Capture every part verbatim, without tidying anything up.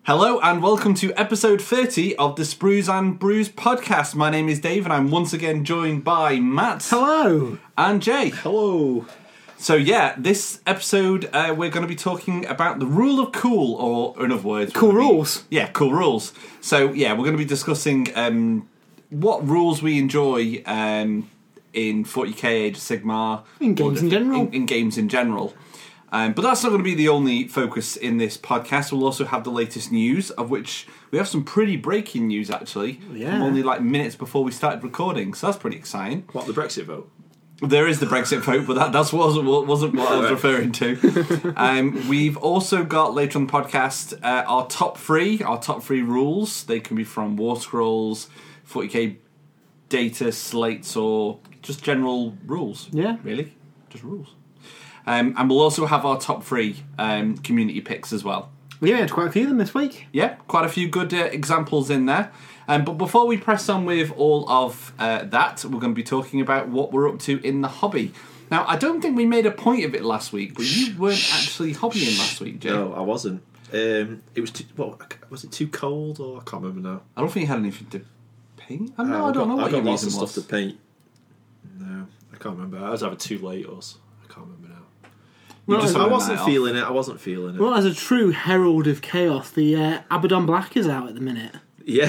Hello and welcome to episode thirty of the Sprues and Brews podcast. My name is Dave and I'm once again joined by Matt. Hello. And Jay. Hello. So yeah, this episode uh, we're going to be talking about the rule of cool, or in other words... Cool rules. Be, yeah, cool rules. So yeah, we're going to be discussing um, what rules we enjoy um, in forty K, Age of Sigmar. In games in general. In, in games in general. Um, but that's not going to be the only focus in this podcast. We'll also have the latest news, of which we have some pretty breaking news, actually. Yeah. Only like minutes before we started recording, so that's pretty exciting. What, the Brexit vote? There is the Brexit vote, but that that's wasn't, wasn't what I was referring to. Um, we've also got, later on the podcast, uh, our top three, our top three rules. They can be from War Scrolls, forty K data, slates, or just general rules. Yeah. Really? Just rules. Um, and we'll also have our top three um, community picks as well. Yeah, we had quite a few of them this week. Yeah, quite a few good uh, examples in there. Um, but before we press on with all of uh, that, we're going to be talking about what we're up to in the hobby. Now, I don't think we made a point of it last week, but you weren't actually hobbying last week, Jay. No, I wasn't. Um, it was too, what, was it too cold, or I can't remember now. I don't think you had anything to paint. I, know, Uh, I don't got, know what I've got your lots of reason stuff was. to paint. No, I can't remember. I was either too late or s- I can't remember now. You Well, just I had I a wasn't night off. feeling it. I wasn't feeling it. Well, as a true herald of chaos, the uh, Abaddon Black is out at the minute. Yeah.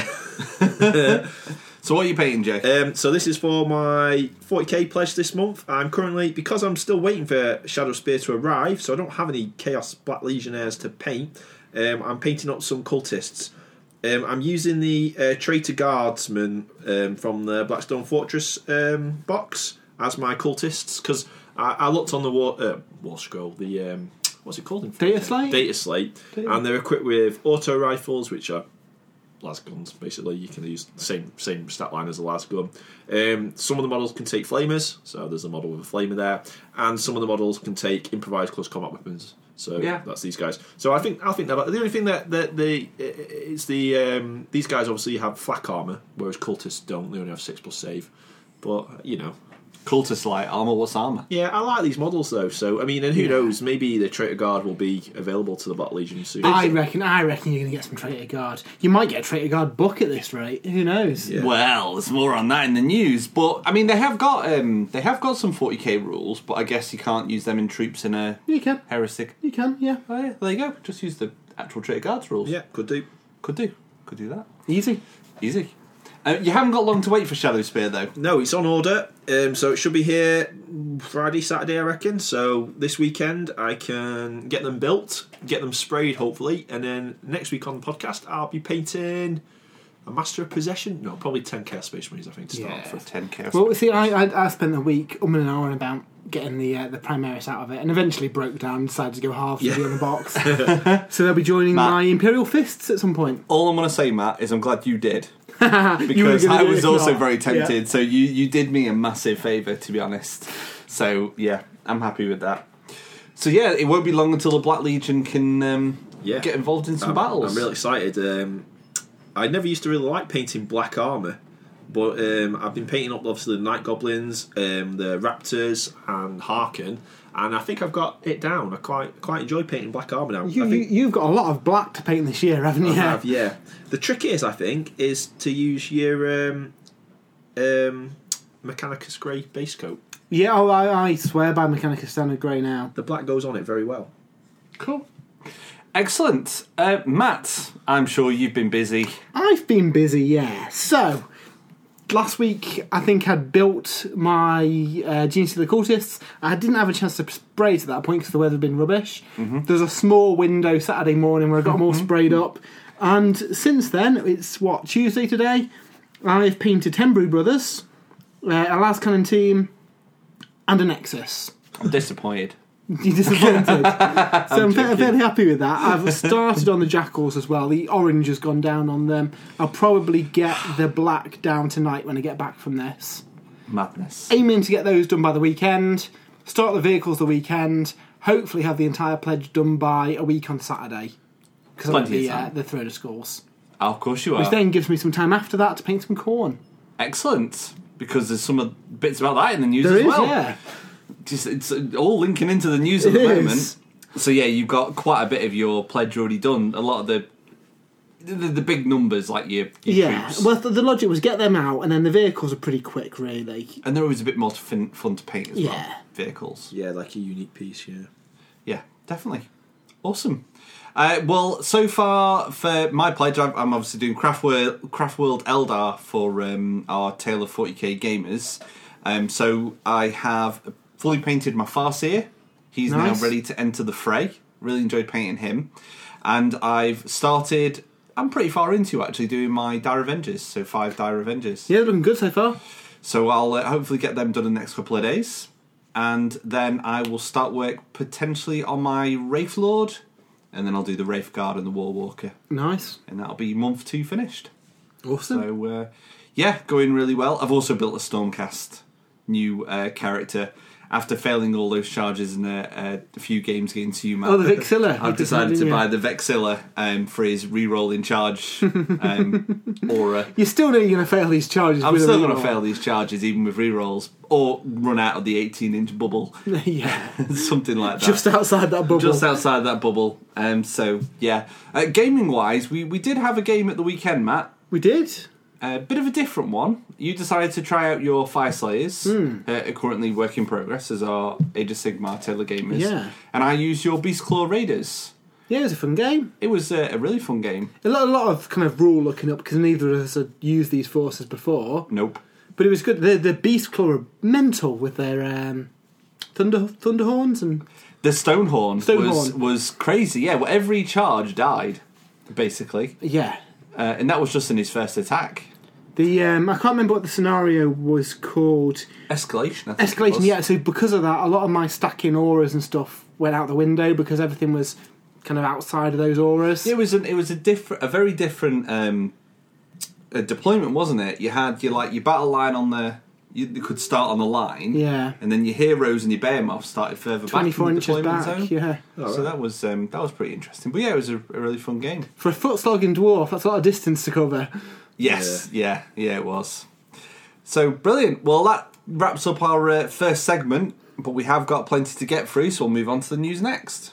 So what are you painting, Jay? Um, so this is for my forty K pledge this month. I'm currently, because I'm still waiting for Shadow Spear to arrive, so I don't have any Chaos Black Legionnaires to paint. Um, I'm painting up some cultists. Um, I'm using the uh, Traitor Guardsmen um, from the Blackstone Fortress um, box as my cultists, because I, I looked on the War, uh, war Scroll, the um, what's it called? In Data Slate? Data Slate, Data. and they're equipped with auto rifles, which are las guns. Basically, you can use the same same stat line as a las gun. Um, some of the models can take flamers, so there's a model with a flamer there, and some of the models can take improvised close combat weapons. So Yeah. that's these guys. So I think I think that the only thing that that the it's the um, these guys obviously have flak armor, whereas cultists don't. They only have six plus save. But you know, Cultist light armor. What's armor? yeah, I like these models though. So I mean, and who Yeah. knows? Maybe the Traitor Guard will be available to the Battle Legion soon. I reckon. I reckon you're going to get some Traitor Guard. You might get a Traitor Guard book at this rate. Who knows? Yeah. Well, there's more on that in the news, but I mean they have got um, they have got some forty K rules, but I guess you can't use them in troops in a You can. heretic. You can. Yeah. Oh yeah, there you go. Just use the actual Traitor Guards rules. Yeah, could do. Could do. Could do that. Easy. Easy. Uh, you haven't got long to wait for Shadow Spear, though. No, it's on order, um, so it should be here Friday, Saturday, I reckon. So this weekend I can get them built, get them sprayed, hopefully, and then next week on the podcast I'll be painting a Master of Possession. No, probably ten Chaos Space Marines, I think, to start Yeah, off for with. ten K. Well, see, I I, I spent a week umming and ahhing about getting the uh, the Primaris out of it, and eventually broke down and decided to go half Yeah. the other box. So they'll be joining Matt. my Imperial Fists at some point. All I'm going to say, Matt, is I'm glad you did. You were Because gonna I do it was if also not. very tempted. Yeah. So you, you did me a massive favour, to be honest. So, yeah, I'm happy with that. So, yeah, it won't be long until the Black Legion can um, Yeah. get involved in some I'm, battles. I'm really excited. Um, I never used to really like painting black armour, but um, I've been painting up obviously the Night Goblins, um, the Raptors, and Harken, and I think I've got it down. I quite quite enjoy painting black armour now. You, I think you, you've got a lot of black to paint this year, haven't you? I have, yeah. The trick is, I think, is to use your um, um, Mechanicus Grey base coat. Yeah, oh, I, I swear by Mechanicus Standard Grey now. The black goes on it very well. Cool. Excellent. Uh, Matt, I'm sure you've been busy. I've been busy, yeah. So, last week I think I'd built my uh, Genius of the Cultists. I didn't have a chance to spray to that point because the weather had been rubbish. Mm-hmm. There's a small window Saturday morning where I got them all sprayed up. And since then, it's what, Tuesday today? I've painted ten Brew Brothers, uh, a Las Cannon team, and a Nexus. I'm disappointed. You disappointed? So I'm fairly, fairly happy with that. I've started on the Jackals as well. The orange has gone down on them. I'll probably get the black down tonight when I get back from this. Madness. Aiming to get those done by the weekend. Start the vehicles the weekend. Hopefully have the entire pledge done by a week on Saturday. Because I'm at Plenty the, of uh, time. the Throne of Skulls. Oh, of course you are. Which then gives me some time after that to paint some corn. Excellent. Because there's some of- bits about that in the news There as is, well. yeah. Just, it's all linking into the news at It the is. moment. So yeah, you've got quite a bit of your pledge already done. A lot of the the, the big numbers like your, your Yeah, troops. well, the, the logic was get them out, and then the vehicles are pretty quick, really. And they're always a bit more fun, fun to paint as well. Yeah. Vehicles. Yeah, like a unique piece, yeah. Yeah, definitely. Awesome. Uh, well, so far for my pledge, I'm, I'm obviously doing Craft World, Craft World Eldar for um, our Tale of forty K gamers. Um, so I have fully painted my Farseer. He's Nice. now ready to enter the fray. Really enjoyed painting him. And I've started, I'm pretty far into actually doing my Dire Avengers, so five Dire Avengers. Yeah, they're looking good so far. So I'll uh, hopefully get them done in the next couple of days. And then I will start work potentially on my Wraith Lord. And then I'll do the Wraith Guard and the War Walker. Nice. And that'll be month two finished. Awesome. So, uh, yeah, going really well. I've also built a Stormcast new uh, character. After failing all those charges in a, a few games against you, Matt. Oh, the Vexilla. I've decided to buy the Vexilla um, for his re-roll in charge um, aura. You still know you're going to fail these charges. I'm with a still going to reroll. fail these charges even with re-rolls. Or run out of the eighteen inch bubble. Yeah. Something like that. Just outside that bubble. Just outside that bubble. Um, so, yeah. Uh, gaming-wise, we, we did have a game at the weekend, Matt. We did. A bit of a different one. You decided to try out your Fire Slayers, Mm. uh, currently work in progress as our Age of Sigmar Taylor Gamers. Yeah. And I used your Beast Claw Raiders. Yeah, it was a fun game. It was uh, a really fun game. A lot, a lot of kind of rule looking up because neither of us had used these forces before. Nope. But it was good. The, the Beast Claw are mental with their um, thunder thunderhorns and The Stonehorn, Stonehorn. was was crazy. Yeah, well, every charge died, basically. yeah. Uh, and that was just in his first attack. The um, I can't remember what the scenario was called. Escalation, I think it Escalation, was. yeah. So because of that, a lot of my stacking auras and stuff went out the window because everything was kind of outside of those auras. It was an, it was a different, a very different um, a deployment, wasn't it? You had your like your battle line on the, you, you could start on the line, Yeah. and then your heroes and your behemoths started further back twenty-four from the inches deployment back. zone. Yeah. Oh, So right. that was um, that was pretty interesting. But yeah, it was a, a really fun game. For a foot slogging dwarf, that's a lot of distance to cover. Yes, yeah, yeah, it was. So brilliant. Well, that wraps up our uh, first segment, but we have got plenty to get through, so we'll move on to the news next.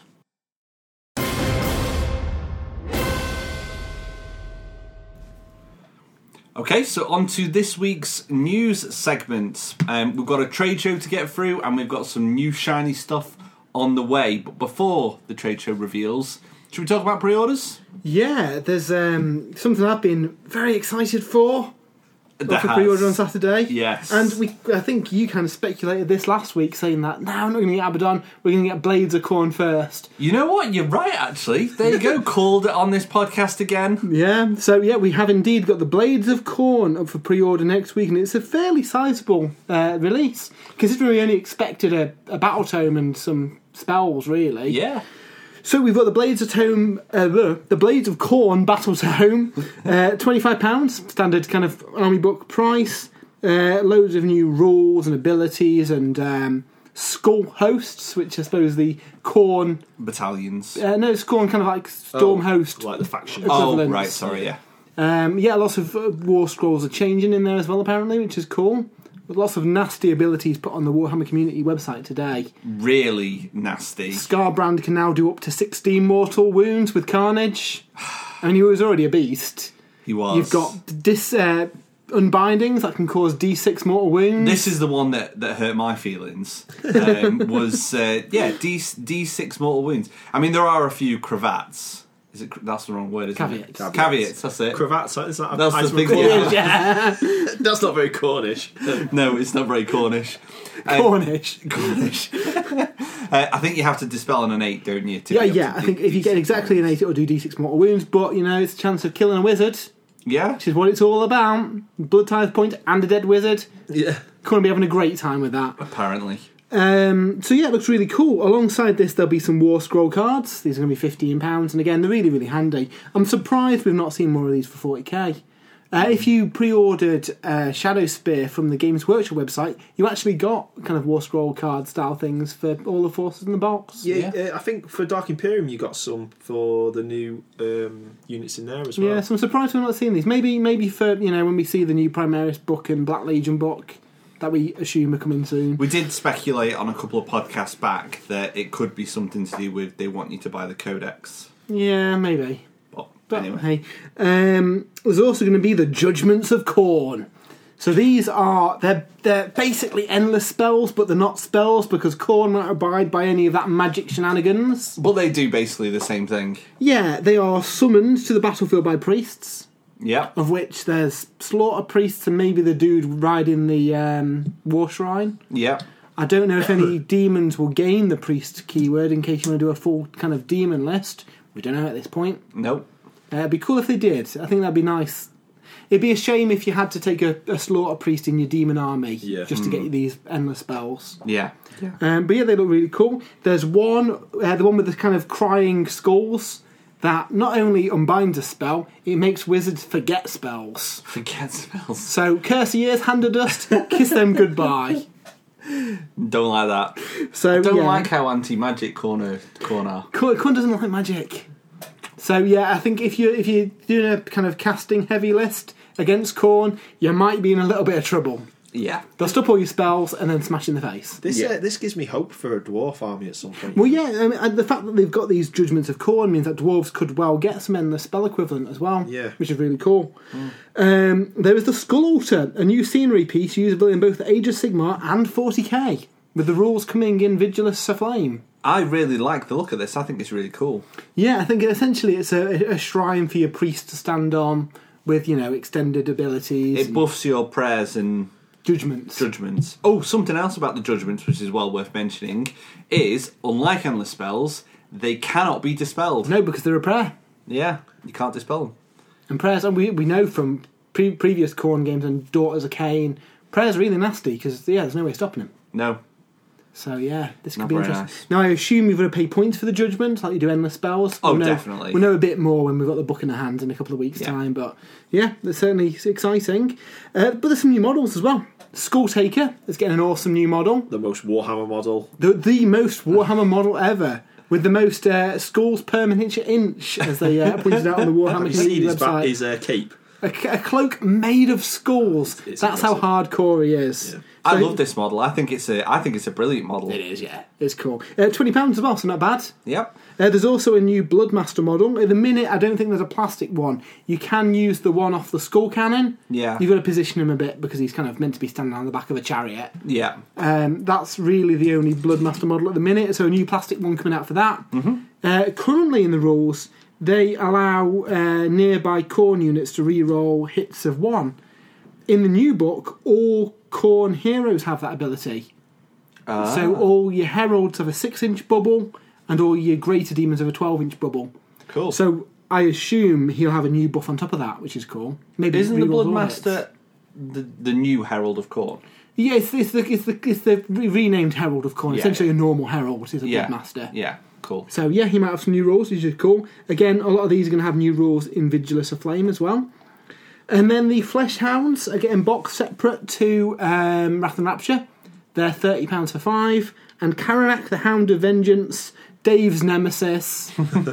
Okay, so on to this week's news segment. Um, we've got a trade show to get through, and we've got some new shiny stuff on the way. But before the trade show reveals, should we talk about pre-orders? Yeah, there's um, something I've been very excited for. There For has. pre-order on Saturday. Yes. And we, I think you kind of speculated this last week, saying that, no, we're not going to get Abaddon, we're going to get Blades of Corn first. You know what? You're right, actually. There you go. Called it on this podcast again. Yeah, so yeah, we have indeed got the Blades of Corn up for pre-order next week, and it's a fairly sizable uh, release, considering we only expected a, a battle tome and some spells, really. Yeah. So we've got the Blades of Tome, uh, the, the Blades of Corn Battle Tome, uh, twenty-five pounds, standard kind of army book price. Uh, loads of new rules and abilities and um, skull hosts, which I suppose the Corn. Battalions. Uh, no, it's Corn kind of like Storm Oh, host. like the faction. Oh, equivalents. right. Sorry, yeah. Um, yeah, lots of uh, war scrolls are changing in there as well, apparently, which is cool. With lots of nasty abilities put on the Warhammer community website today. Really nasty. Scarbrand can now do up to sixteen mortal wounds with Carnage. I mean, he was already a beast. He was. You've got dis uh, unbindings that can cause D six mortal wounds. This is the one that, that hurt my feelings. Um, was uh, yeah D D six mortal wounds. I mean, there are a few cravats. Is it? That's the wrong word, isn't Caveats. it? Caveats. That's it. Cravats, is that a That's the item thing. of Cornish? Yeah. yeah, That's not very Cornish. No, it's not very Cornish. Um, Cornish. Cornish. uh, I think you have to dispel on an eight, don't you? to Yeah, be able yeah. to I do think if you get D six exactly an eight, it'll do D six mortal wounds. But you know, it's a chance of killing a wizard, Yeah. which is what it's all about. Blood tithe point and a dead wizard. Yeah. Going to be having a great time with that. Apparently. Um, so yeah, it looks really cool. Alongside this, there'll be some War Scroll cards. These are going to be fifteen pounds, and again, they're really, really handy. I'm surprised we've not seen more of these for forty k. Uh, if you pre-ordered uh, Shadow Spear from the Games Workshop website, you actually got kind of War Scroll card style things for all the forces in the box. Yeah, uh, I think for Dark Imperium you got some for the new um, units in there as well. Yeah, so I'm surprised we're not seeing these. Maybe, maybe for you know when we see the new Primaris book and Black Legion book that we assume are coming soon. We did speculate on a couple of podcasts back that it could be something to do with they want you to buy the codex. Yeah, maybe. But But But Anyway. hey, um, there's also going to be the Judgments of Khorne. So these are they're they're basically endless spells, but they're not spells because Khorne won't abide by any of that magic shenanigans. But they do basically the same thing. Yeah, they are summoned to the battlefield by priests, Yep. of which there's slaughter priests and maybe the dude riding the um, war shrine. Yep. I don't know if any demons will gain the priest keyword in case you want to do a full kind of demon list. We don't know at this point. Nope. Uh, it'd be cool if they did. I think that'd be nice. It'd be a shame if you had to take a, a slaughter priest in your demon army Yeah. just to get you these endless spells. Yeah. Um, but yeah, they look really cool. There's one, uh, the one with the kind of crying skulls, that not only unbinds a spell, it makes wizards forget spells. Forget spells. So, curse years, hand of dust, kiss them goodbye. Don't like that. So Don't yeah. like how anti-magic corner corner. Khorne Khorne doesn't like magic. So yeah, I think if you if you're doing a kind of casting heavy list against Khorne, you might be in a little bit of trouble. Yeah. They'll stop all your spells and then smash in the face. This Yeah. uh, this gives me hope for a dwarf army at some point. Well, yeah, I mean, and the fact that they've got these Judgments of Khorne means that dwarves could well get some endless spell equivalent as well, Yeah. which is really cool. Um, there is the Skull Altar, a new scenery piece usable in both Age of Sigmar and forty K, with the rules coming in Vigilus Aflame. I really like the look of this. I think it's really cool. Yeah, I think essentially it's a, a shrine for your priest to stand on with, you know, extended abilities. It and buffs your prayers and judgments. judgments. Oh, something else about the judgments, which is well worth mentioning, is unlike endless spells, they cannot be dispelled. No, because they're a prayer. Yeah, you can't dispel them. And prayers, and we, we know from pre- previous Khorne games and Daughters of Cain, prayers are really nasty because, yeah, there's no way of stopping them. No. So, yeah, this could Not be very interesting. nice. Now, I assume you've got to pay points for the judgment, like you do endless spells. Oh, We'll know, definitely. We'll know a bit more when we've got the book in our hands in a couple of weeks' Yeah. time. But, yeah, that's certainly exciting. Uh, but there's some new models as well. Skull Taker is getting an awesome new model. The most Warhammer model. The, the most Warhammer model ever. With the most uh, skulls per miniature inch, as they uh, pointed out on the Warhammer Have you community seen his, ba- website. his uh, cape? A, a cloak made of skulls. It's That's how hardcore he is. Yeah. I So- love this model. I think it's a I think it's a brilliant model. It is, yeah. It's cool. Uh, twenty pounds as well, so not bad. Yep. Uh, there's also a new Bloodmaster model. At the minute, I don't think there's a plastic one. You can use the one off the skull cannon. Yeah. You've got to position him a bit because he's kind of meant to be standing on the back of a chariot. Yeah. Um, that's really the only Bloodmaster model at the minute, so a new plastic one coming out for that. Mm-hmm. Uh, currently in the rules, they allow uh, nearby Khorne units to re-roll hits of one. In the new book, all Khorne heroes have that ability. Ah. So all your heralds have a six-inch bubble, and all your greater demons have a twelve-inch bubble. Cool. So I assume he'll have a new buff on top of that, which is cool. Maybe Isn't the re-rolls all hits. Bloodmaster the the new Herald of Khorne? Yeah, it's, it's the it's the it's the re- renamed Herald of Khorne. Yeah. Essentially, a normal herald is a Yeah. Bloodmaster. Yeah. Cool. So yeah, he might have some new rules, which is cool. Again, a lot of these are going to have new rules in Vigilus Aflame as well. And then the Flesh Hounds are getting boxed separate to um, Wrath and Rapture. They're thirty pounds for five. And Karanak, the Hound of Vengeance, Dave's Nemesis,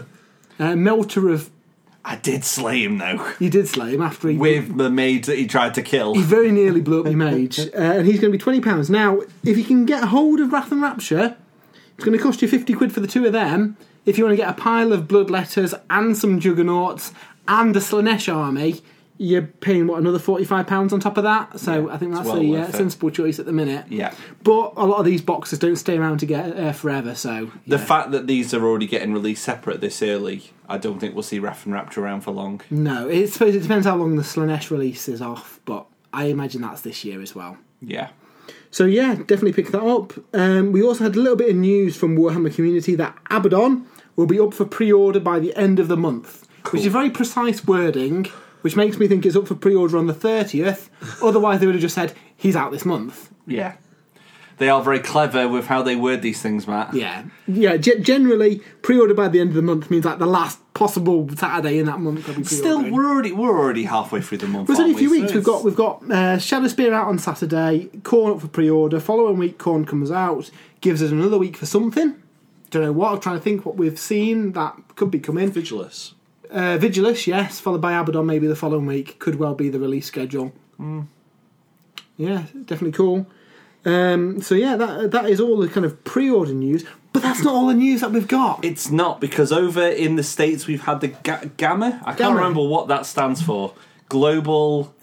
uh, Melter of... I did slay him though. You did slay him after he... With the maid that he tried to kill. He very nearly blew up your mage. Uh, and he's going to be twenty pounds. Now, if you can get a hold of Wrath and Rapture, it's going to cost you fifty quid for the two of them. If you want to get a pile of Bloodletters and some Juggernauts and a Slanesh army, you're paying, what, another forty-five pounds on top of that? So Yeah, I think it's that's well a uh, worth it. sensible choice at the minute. Yeah. But a lot of these boxes don't stay around to get uh, forever, so... The yeah. fact that these are already getting released separate this early, I don't think we'll see Wrath and Rapture around for long. No, it, suppose it depends how long the Slanesh release is off, but I imagine that's this year as well. Yeah. So yeah, definitely pick that up. Um, we also had a little bit of news from Warhammer Community that Abaddon will be up for pre-order by the end of the month, Cool. which is very precise wording, which makes me think it's up for pre-order on the thirtieth. Otherwise, they would have just said, he's out this month. Yeah. They are very clever with how they word these things, Matt. Yeah. Yeah, ge- generally, pre-order by the end of the month means like the last possible Saturday in that month. They'll be Still, pre-ordering. we're already we're already halfway through the month. Well, it's only a aren't few we? weeks. So We've got it's- we've got uh, Shadow Spear out on Saturday. Khorne up for pre-order. Following week, Khorne comes out. Gives us another week for something. Don't know what. I'm trying to think what we've seen that could be coming. Vigilus. Uh, Vigilus, yes. Followed by Abaddon, maybe the following week. Could well be the release schedule. Mm. Yeah, definitely cool. Um, so yeah, that that is all the kind of pre-order news. But that's not all the news that we've got. It's not, because over in the States we've had the ga- Gamma. I can't Gamma. remember what that stands for. Global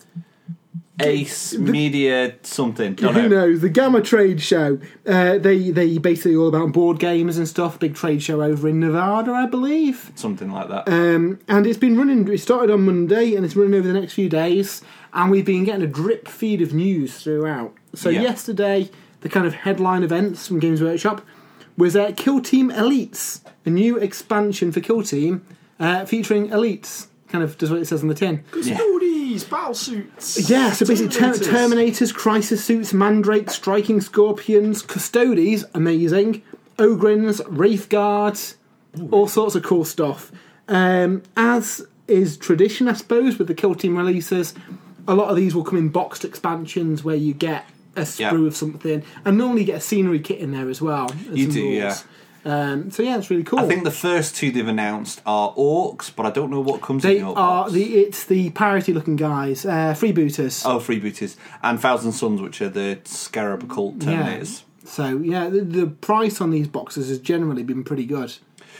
Ace The- Media something. Don't Who know. knows? The Gamma Trade Show. Uh, they they basically all about board games and stuff. Big trade show over in Nevada, I believe. Something like that. Um, and it's been running. It started on Monday, and it's running over the next few days. And we've been getting a drip feed of news throughout. So Yeah. yesterday, the kind of headline events from Games Workshop was uh, Kill Team Elites, a new expansion for Kill Team uh, featuring elites. Kind of does what it says on the tin. Custodies, battle suits. Yeah, so basically ter- Terminators. Terminators, Crisis Suits, Mandrakes, Striking Scorpions, Custodies, amazing, Ogrins, Wraithguards, all sorts of cool stuff. Um, as is tradition, I suppose, with the Kill Team releases, a lot of these will come in boxed expansions where you get a sprue Yeah. of something, and normally you get a scenery kit in there as well. and You some do, rules. yeah. Um, so yeah, it's really cool. I think the first two they've announced are orcs, but I don't know what comes they in the orc are box. the it's the parity-looking guys, uh, freebooters. Oh, freebooters. And Thousand Suns, which are the Scarab Occult Terminators. So yeah, the, the price on these boxes has generally been pretty good.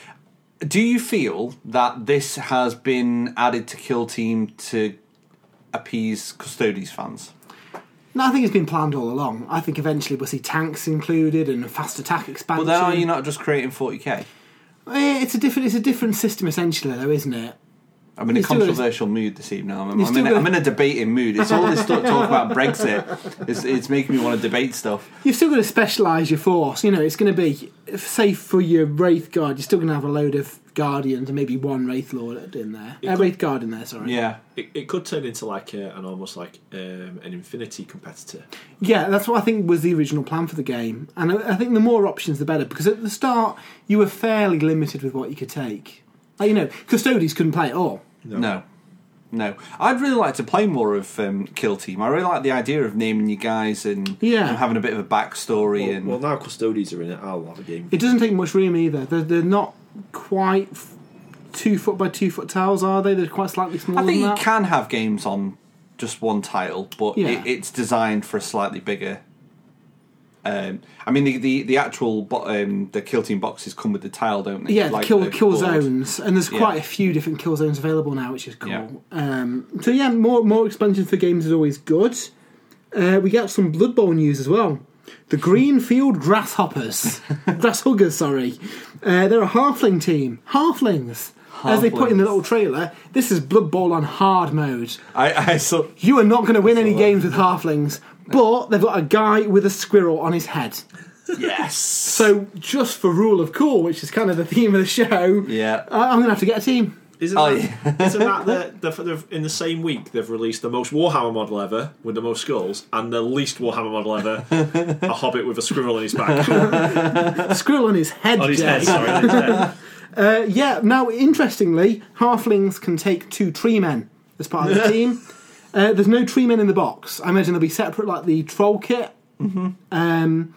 Do you feel that this has been added to Kill Team to appease Custodies fans? No, I think it's been planned all along. I think eventually we'll see tanks included and a fast attack But expansion. then are you not just creating forty k? Eh, It's a different, it's a different system essentially, though, isn't it? I'm in a You're still gonna- controversial mood this evening. I'm, You're I'm, still in a, gonna- I'm in a debating mood. It's all this talk, talk about Brexit. It's, it's making me want to debate stuff. You've still got to specialise your force. You know, it's going to be, say for your Wraith Guard, you're still going to have a load of Guardians and maybe one Wraith Lord in there. It Uh, could- Wraith Guard in there, sorry. Yeah. It, it could turn into like a, an almost like um, an Infinity competitor. Yeah, that's what I think was the original plan for the game. And I I think the more options, the better. Because at the start, you were fairly limited with what you could take. Like, you know, Custodies couldn't play at all. No. No. I'd really like to play more of um, Kill Team. I really like the idea of naming you guys and, Yeah. and having a bit of a backstory. Well, and well, now Custodies are in it, I'll have a game. It doesn't take much room either. They're, they're not quite f- two foot by two foot tiles, are they? They're quite slightly smaller I think than you that. can have games on just one tile, but Yeah. it, it's designed for a slightly bigger. Um, I mean, the the, the actual bo- um, the Kill Team boxes come with the tile, don't they? Yeah, Like kill the kill board. zones, and there's Yeah. quite a few different kill zones available now, which is cool. Yeah. Um, so yeah, more more expansions for games is always good. Uh, we got some Blood Bowl news as well. The Greenfield Grasshoppers, Grasshuggers, sorry. Uh, they're a halfling team. Halflings. As they put in the Halflings. little trailer, this is Blood Bowl on hard mode. I, I saw. You are not going to win any that. games with halflings, but they've got a guy with a squirrel on his head. Yes. So just for rule of cool, which is kind of the theme of the show, Yeah. I- I'm going to have to get a team. Isn't Oh, that, isn't that the, the, the, in the same week they've released the most Warhammer model ever with the most skulls and the least Warhammer model ever, a hobbit with a squirrel on his back. A squirrel on his head, on his Jay. head, sorry, on his head. Uh, yeah, now, interestingly, halflings can take two tree men as part of the team. Uh, there's no tree men in the box. I imagine they'll be separate like the troll kit. Mm-hmm. Um,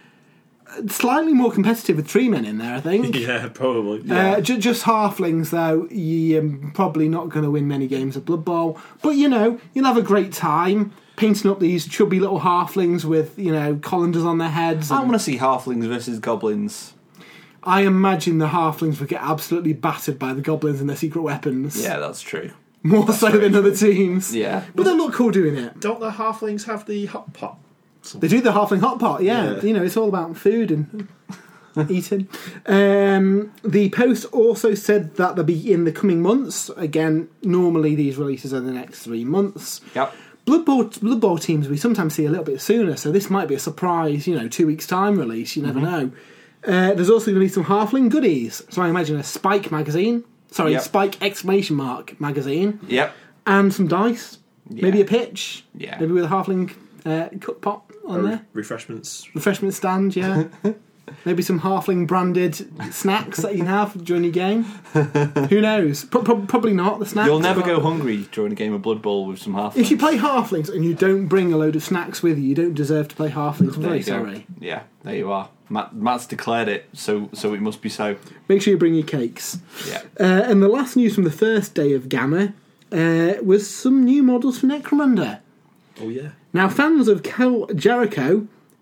slightly more competitive with tree men in there, I think. Yeah, probably. Uh, ju- just halflings, though, you're probably not going to win many games of Blood Bowl. But, you know, you'll have a great time painting up these chubby little halflings with, you know, colanders on their heads. I and- want to see halflings versus goblins. I imagine the halflings would get absolutely battered by the goblins and their secret weapons. Yeah, that's true. More so than other teams. Yeah. But they look cool doing it. Don't the halflings have the hot pot? They do the halfling hot pot, yeah. Yeah. You know, it's all about food and eating. Um, the Post also said that they'll be in the coming months. Again, normally these releases are the next three months. Yep. Blood Bowl, Blood Bowl teams we sometimes see a little bit sooner, so this might be a surprise, you know, two weeks' time release. You never know. Uh, there's also going to be some halfling goodies. So I imagine a Spike magazine. Sorry, Yep. Spike exclamation mark magazine. Yep. And some dice. Yeah. Maybe a pitch. Yeah. Maybe with a halfling uh, cook pot on Or there. refreshments. Refreshment stand, yeah. Maybe some halfling branded snacks that you can have during your game. Who knows? Pro- pro- probably not the snacks. You'll never but go hungry during a game of Blood Bowl with some halflings. If you play halflings and you don't bring a load of snacks with you, you don't deserve to play halflings. I'm There very you go. sorry. Yeah, there you are. Matt, Matt's declared it, so so it must be so. Make sure you bring your cakes. Yeah. Uh, and the last news from the first day of Gamma uh, was some new models for Necromunda. Oh, yeah. Now, fans of Kel Jericho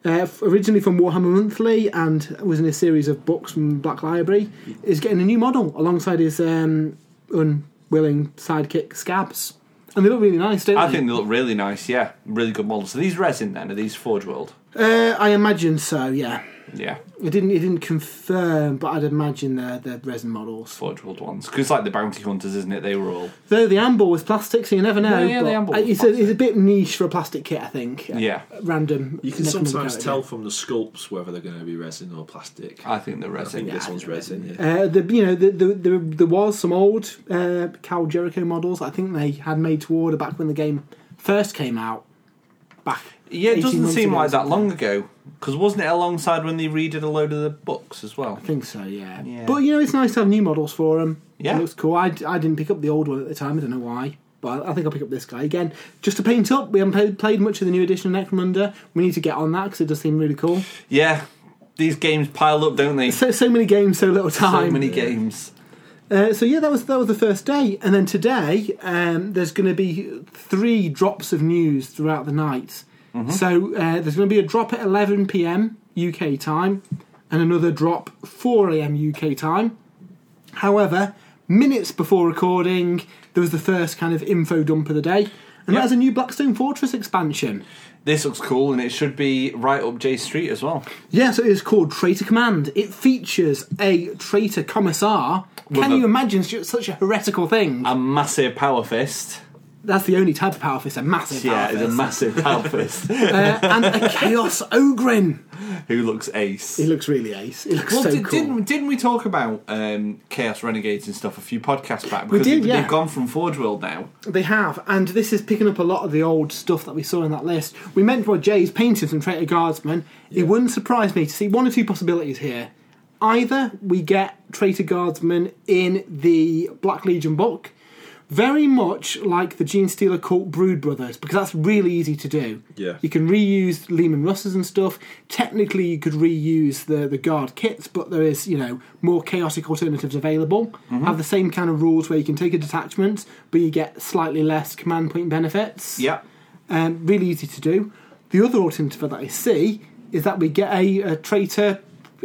uh, originally from Warhammer Monthly and was in a series of books from Black Library, is getting a new model alongside his um, unwilling sidekick Scabs. And they look really nice, don't I they? think they look really nice, yeah. Really good models. So these resin then? Are these Forge World? Uh, I imagine so, yeah. Yeah. It didn't it didn't confirm, but I'd imagine they're, they're resin models. Forge World ones. Because it's like the Bounty Hunters, isn't it? They were all... Though the Amble was plastic, so you never know. Yeah, yeah, the but Amble was it's, a, it's a bit niche for a plastic kit, I think. Yeah. Random. You can Necromunda sometimes character. tell from the sculpts whether they're going to be resin or plastic. I think they're I resin. think Yeah. this one's resin. Yeah. Uh, the you know the, the, the, there was some old uh, Cal Jericho models I think they had made to order back when the game first came out. Back. Yeah, it eighteen doesn't months seem ago or like that something. long ago. Because wasn't it alongside when they redid a load of the books as well? I think so, yeah. Yeah. But you know, it's nice to have new models for them. Yeah. It looks cool. I, I didn't pick up the old one at the time. I don't know why. But I think I'll pick up this guy again. Just to paint up. We haven't played, played much of the new edition of Necromunda. We need to get on that because it does seem really cool. Yeah. These games pile up, don't they? So so many games, so little time. So many games. Uh, so yeah, that was that was the first day, and then today um, there's going to be three drops of news throughout the night. Mm-hmm. So uh, there's going to be a drop at eleven p.m. U K time, and another drop four a.m. U K time. However, minutes before recording, there was the first kind of info dump of the day, and Yep. that's a new Blackstone Fortress expansion. This looks cool, and it should be right up J Street as well. Yeah, so it is called Traitor Command. It features a traitor commissar. With Can a- you imagine such a heretical thing? A massive power fist. That's the only type of power fist, a massive Yeah, power it's a fist. massive power fist. uh, and a Chaos Ogrin. Who looks ace. He looks really ace. He looks Well, so did, cool. didn't, didn't we talk about um, Chaos Renegades and stuff a few podcasts back? We Because did, they, yeah. they've gone from Forge World now. They have, and this is picking up a lot of the old stuff that we saw in that list. We meant for Jay's painting some Traitor Guardsmen. It wouldn't surprise me to see one or two possibilities here. Either we get Traitor Guardsmen in the Black Legion book, very much like the Gene Stealer Cult Brood Brothers, because that's really easy to do. Yeah. You can reuse Lehman Russes and stuff. Technically, you could reuse the, the guard kits, but there is, you know, more chaotic alternatives available. Mm-hmm. Have the same kind of rules where you can take a detachment, but you get slightly less command point benefits. Yeah. Um, really easy to do. The other alternative that I see is that we get a, a traitor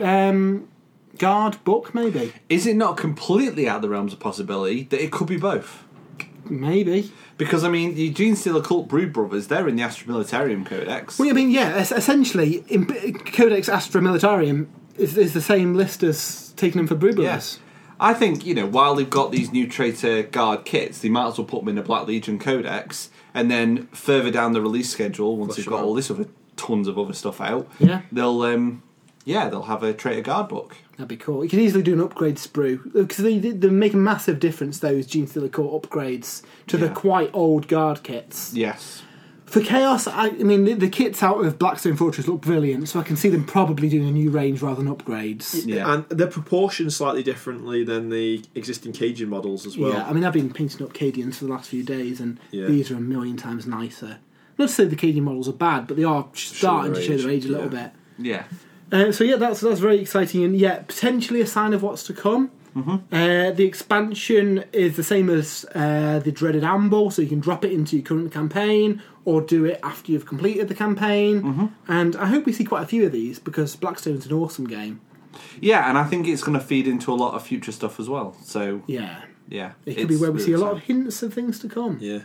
um, guard book, maybe. Is it not completely out of the realms of possibility that it could be both? Maybe. Because, I mean, the Gene Stealer Cult Brood Brothers, they're in the Astra Militarium Codex. Well, I mean, yeah, es- essentially, in Codex Astra Militarium is, is the same list as taking them for Brood Brothers. Yes. I think, you know, while they've got these new Traitor Guard kits, they might as well put them in the Black Legion Codex, and then further down the release schedule, once Flush they've them got out. all this other tons of other stuff out, Yeah. they'll, um, yeah, they'll have a Traitor Guard book. That'd be cool. You could easily do an upgrade sprue, because they, they make a massive difference, those Gene Stealer Core upgrades, to the Yeah. quite old guard kits. Yes. For Chaos, I, I mean, the, the kits out of Blackstone Fortress look brilliant, so I can see them probably doing a new range rather than upgrades. Yeah. And they're proportioned slightly differently than the existing Cajun models as well. Yeah, I mean, I've been painting up Cadians for the last few days, and Yeah. these are a million times nicer. Not to say the Cadian models are bad, but they are starting their to show age, their age a little yeah. bit. Yeah. Uh, so yeah, that's that's very exciting, and yeah, potentially a sign of what's to come. Mm-hmm. Uh, the expansion is the same as uh, the dreaded Amble, so you can drop it into your current campaign or do it after you've completed the campaign. Mm-hmm. And I hope we see quite a few of these because Blackstone's an awesome game. Yeah, and I think it's going to feed into a lot of future stuff as well. So, Yeah, yeah. it could be it's where we really see a lot of exciting. hints of things to come. Yeah.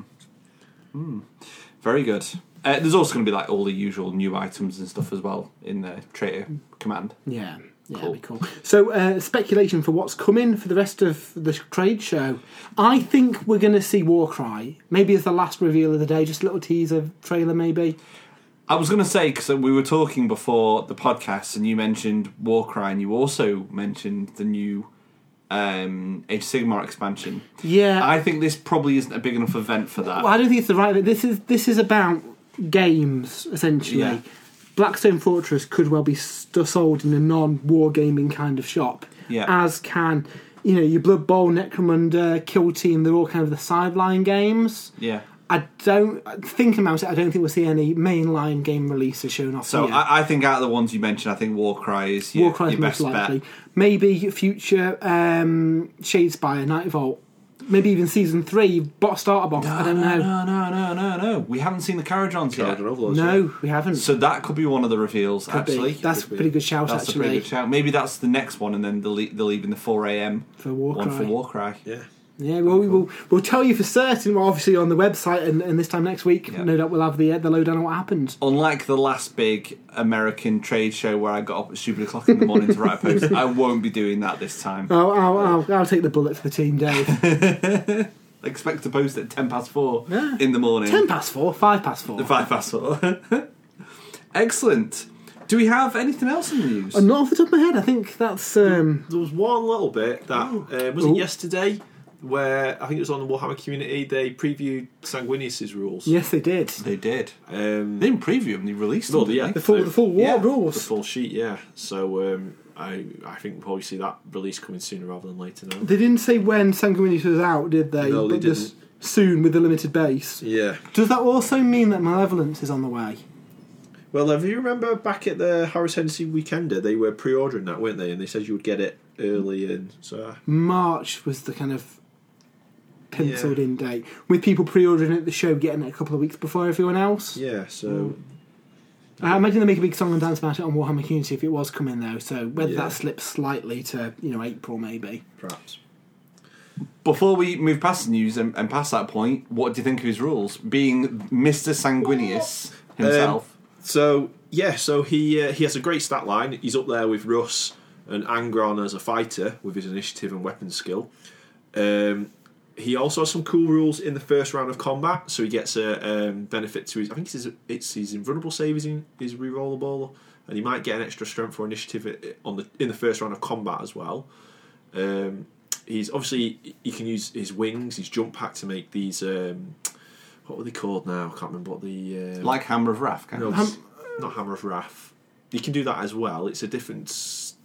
Very good. Uh, there's also going to be like all the usual new items and stuff as well in the Traitor Command. Yeah. Yeah, Cool. that'd be cool. So, uh, speculation for what's coming for the rest of the trade show. I think we're going to see Warcry. Maybe as the last reveal of the day, just a little teaser trailer, maybe. I was going to say, because we were talking before the podcast and you mentioned Warcry and you also mentioned the new um, Age of Sigmar expansion. Yeah. I think this probably isn't a big enough event for that. Well, I don't think it's the right. This is this is about games essentially. Yeah. Blackstone Fortress could well be st- sold in a non-war gaming kind of shop. Yeah. As can, you know, your Blood Bowl, Necromunda, Kill Team. They're all kind of the sideline games. Yeah. I don't thinking about it. I don't think we'll see any mainline game releases shown off. So here. I, I think out of the ones you mentioned, I think Warcry is your, Warcry is your most best likely. bet. Maybe future um, Shadespire, Night Vault. maybe even season three bot starter box. No, I don't no, know. no, no, no, no, no. We haven't seen the Caradrons yet. Caradron Overlords, No, yeah. we haven't. So that could be one of the reveals, Could actually. be. That's Could a be. pretty good shout, That's a actually. pretty good shout. Maybe that's the next one, and then they'll, le- they'll leave in the four a.m. For Warcry. one for Warcry. Yeah. Yeah, well, we will we'll tell you for certain. Well, obviously on the website, and, and this time next week, Yeah. no doubt we'll have the uh, the lowdown on what happened. Unlike the last big American trade show where I got up at stupid o'clock in the morning to write a post, I won't be doing that this time. I'll, I'll, I'll, I'll take the bullet for the team, Dave. Expect to post at ten past four Yeah. in the morning. Ten past four, five past four. Five past four. Excellent. Do we have anything else in the news? Uh, not off the top of my head. I think that's. Um, There was one little bit that uh, was it Ooh. yesterday, where I think it was on the Warhammer community. They previewed Sanguinius's rules. yes, they did. They did. Um, They didn't preview them, they released No, them. yeah. didn't The full, the full war Yeah, the rules. full sheet, yeah. So um, I I think we'll probably see that release coming sooner rather than later now. They didn't say when Sanguinius was out, did they? No, they But just didn't. soon with the limited base. Yeah. Does that also mean that Malevolence is on the way? Well, if you remember back at the Harris Hennessy Weekender, they were pre-ordering that, weren't they? And they said you would get it early, and so March was the kind of penciled in date, with people pre-ordering it at the show, getting it a couple of weeks before everyone else. yeah. So I imagine they make a big song and dance about it on Warhammer Community if it was coming though. So whether Yeah. that slips slightly to you know April maybe. perhaps. Before we move past the news and, and past that point, what do you think of his rules? Being Mister Sanguinius himself. So yeah, so he uh, he has a great stat line. He's up there with Russ and Angron as a fighter with his initiative and weapon skill. Um, he also has some cool rules in the first round of combat, so he gets a um, benefit to his. I think it's his, it's his invulnerable save is, in, is rerollable, and he might get an extra strength or initiative on the in the first round of combat as well. Um, he's obviously he can use his wings, his jump pack to make these. Um, what were they called now? I can't remember what the um, Like Hammer of Wrath, kind no, of. it's not Hammer of Wrath. You can do that as well. It's a different s-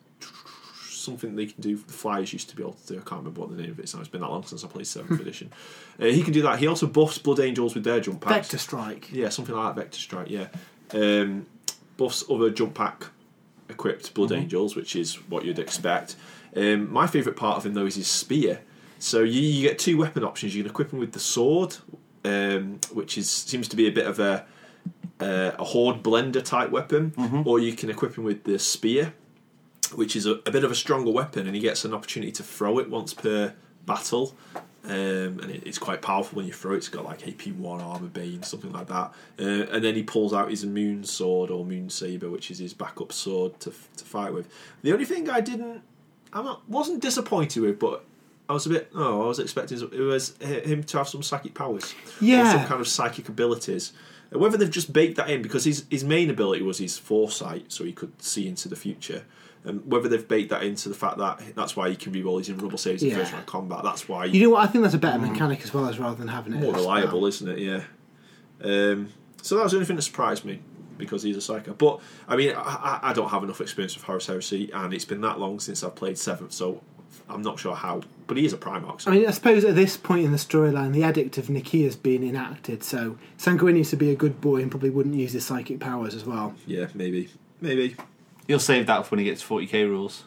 something they can do. The Flyers used to be able to do. I can't remember what the name of it is now. It's been that long since I played seventh edition. Uh, he can do that. He also buffs Blood Angels with their jump packs. Vector Strike. Yeah, something like that. Vector Strike. Yeah, um, buffs other jump pack equipped Blood Angels, which is what you'd expect. Um, my favourite part of him though is his spear. So you, you get two weapon options. You can equip him with the sword, um, which is seems to be a bit of a uh, a horde blender type weapon, Mm-hmm. or you can equip him with the spear, which is a, a bit of a stronger weapon, and he gets an opportunity to throw it once per battle. Um, and it, it's quite powerful when you throw it. It's got like A P one, Armor Bane, something like that. Uh, and then he pulls out his Moon Sword or Moon Saber, which is his backup sword to to fight with. The only thing I didn't, I'm not, wasn't disappointed with, but I was a bit. Oh, I was expecting it was him to have some psychic powers, Yeah. or some kind of psychic abilities. Uh, Whether they've just baked that in, because his his main ability was his foresight, so he could see into the future. And whether they've baked that into the fact that that's why he can reroll his invulnerable saves in Yeah. first round combat. That's why You know what? I think that's a better mechanic as well, as rather than having it more as reliable, spell. isn't it? Yeah. Um, so that was the only thing that surprised me, because he's a psycho. But I mean, I, I I don't have enough experience with Horus Heresy, and it's been that long since I've played seventh, so I'm not sure how. But he is a Primarch. So I mean, I suppose at this point in the storyline, the edict of Nikia's been enacted, so Sanguinius would be a good boy and probably wouldn't use his psychic powers as well. yeah, maybe, maybe. He'll save that for when he gets forty k rules.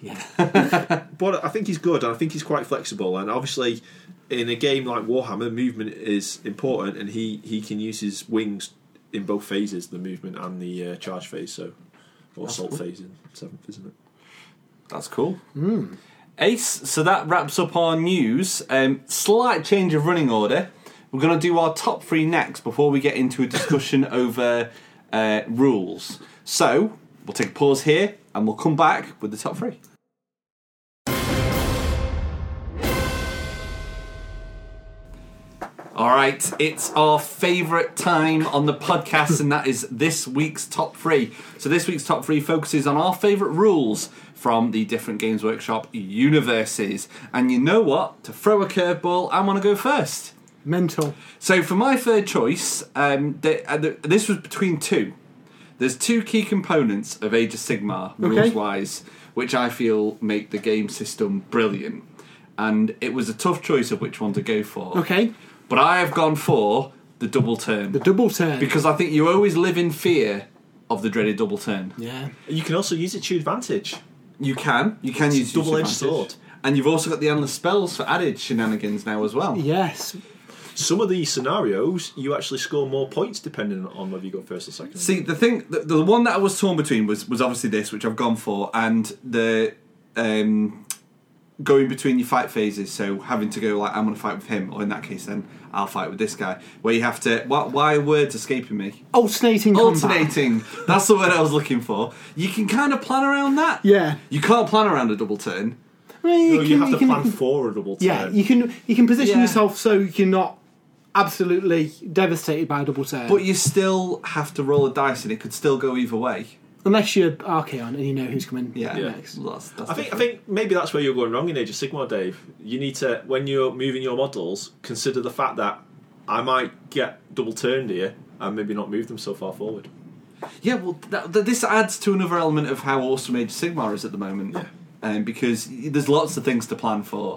yeah. But I think he's good, and I think he's quite flexible. And obviously, in a game like Warhammer, movement is important, and he, he can use his wings in both phases, the movement and the uh, charge phase. So, or assault cool. phase in seventh, isn't it? That's cool. Ace, so that wraps up our news. Um, slight change of running order. We're going to do our top three next before we get into a discussion over uh, rules. So, we'll take a pause here and we'll come back with the top three. Alright, it's our favourite time on the podcast, and that is this week's top three. So this week's top three focuses on our favourite rules from the different Games Workshop universes. And you know what? To throw a curveball, I want to go first. Mental. So for my third choice, um, the, uh, the, this was between two. There's two key components of Age of Sigmar, Okay. rules-wise, which I feel make the game system brilliant. And it was a tough choice of which one to go for. Okay. But I have gone for the double turn. The double turn. Because I think you always live in fear of the dreaded double turn. yeah. You can also use it to your advantage. You can. You can It's use a double-edged use advantage. sword. And you've also got the endless spells for added shenanigans now as well. Yes. Some of these scenarios, you actually score more points depending on whether you go first or second. See, the thing, the, the one that I was torn between was, was obviously this, which I've gone for, and the um, going between your fight phases. So having to go like, I'm going to fight with him, or in that case, then I'll fight with this guy. Where you have to. Why, why are words escaping me? Alternating combat. Alternating. That's the word I was looking for. You can kind of plan around that. Yeah. You can't plan around a double turn. I mean, No, you, can- have to can- plan for a double turn. Yeah, you can you can position Yeah. yourself so you're not absolutely devastated by a double turn. But you still have to roll a dice, and it could still go either way. Unless you're Archaon and you know who's coming Yeah. Yeah. next. Well, that's, that's I think I different. think maybe that's where you're going wrong in Age of Sigmar, Dave. You need to, when you're moving your models, consider the fact that I might get double turned here and maybe not move them so far forward. Yeah, well, that, that, this adds to another element of how awesome Age of Sigmar is at the moment. Yeah. Um, because there's lots of things to plan for.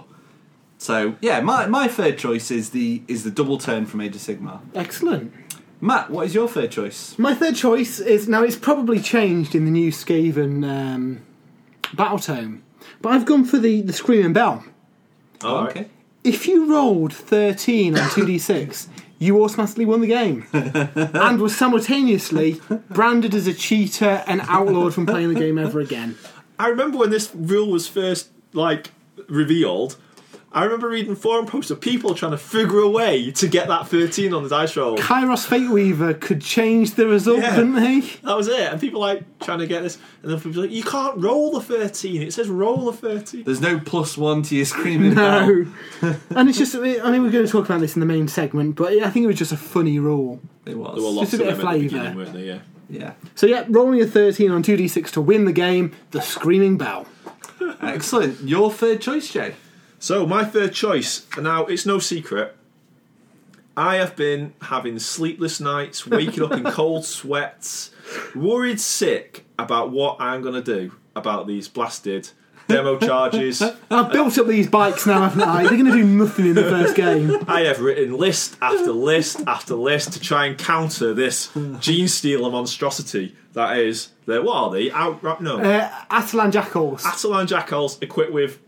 So yeah, my, my third choice is the is the double turn from Age of Sigmar. Excellent. Matt, what is your third choice? My third choice is, now it's probably changed in the new Skaven um, Battle Tome, but I've gone for the, the Screaming Bell. All right. okay. If you rolled thirteen on two d six, you automatically won the game. And was simultaneously branded as a cheater and outlawed from playing the game ever again. I remember when this rule was first like revealed. I remember reading forum posts of people trying to figure a way to get that thirteen on the dice roll. Kairos Fateweaver could change the result, Yeah. couldn't he? That was it, and people like trying to get this, and then people like, "You can't roll the thirteen. It says roll a thirteen." There's no plus one to your Screaming Bell. No. And it's just, I mean, we're going to talk about this in the main segment, but I think it was just a funny rule. It was. There were lots Just a of bit them of at the flavour. beginning, weren't there? Yeah. Yeah. So yeah, rolling a thirteen on two d six to win the game, the Screaming Bell. Excellent. Your third choice, Jay. So my third choice, and now it's no secret, I have been having sleepless nights, waking up in cold sweats, worried sick about what I'm going to do about these blasted demo charges. I've built up these bikes now, haven't I? They're going to do nothing in the first game. I have written list after list after list to try and counter this gene stealer monstrosity that is, the, what are they? Out, no. Uh, Atalan Jackals. Atalan Jackals equipped with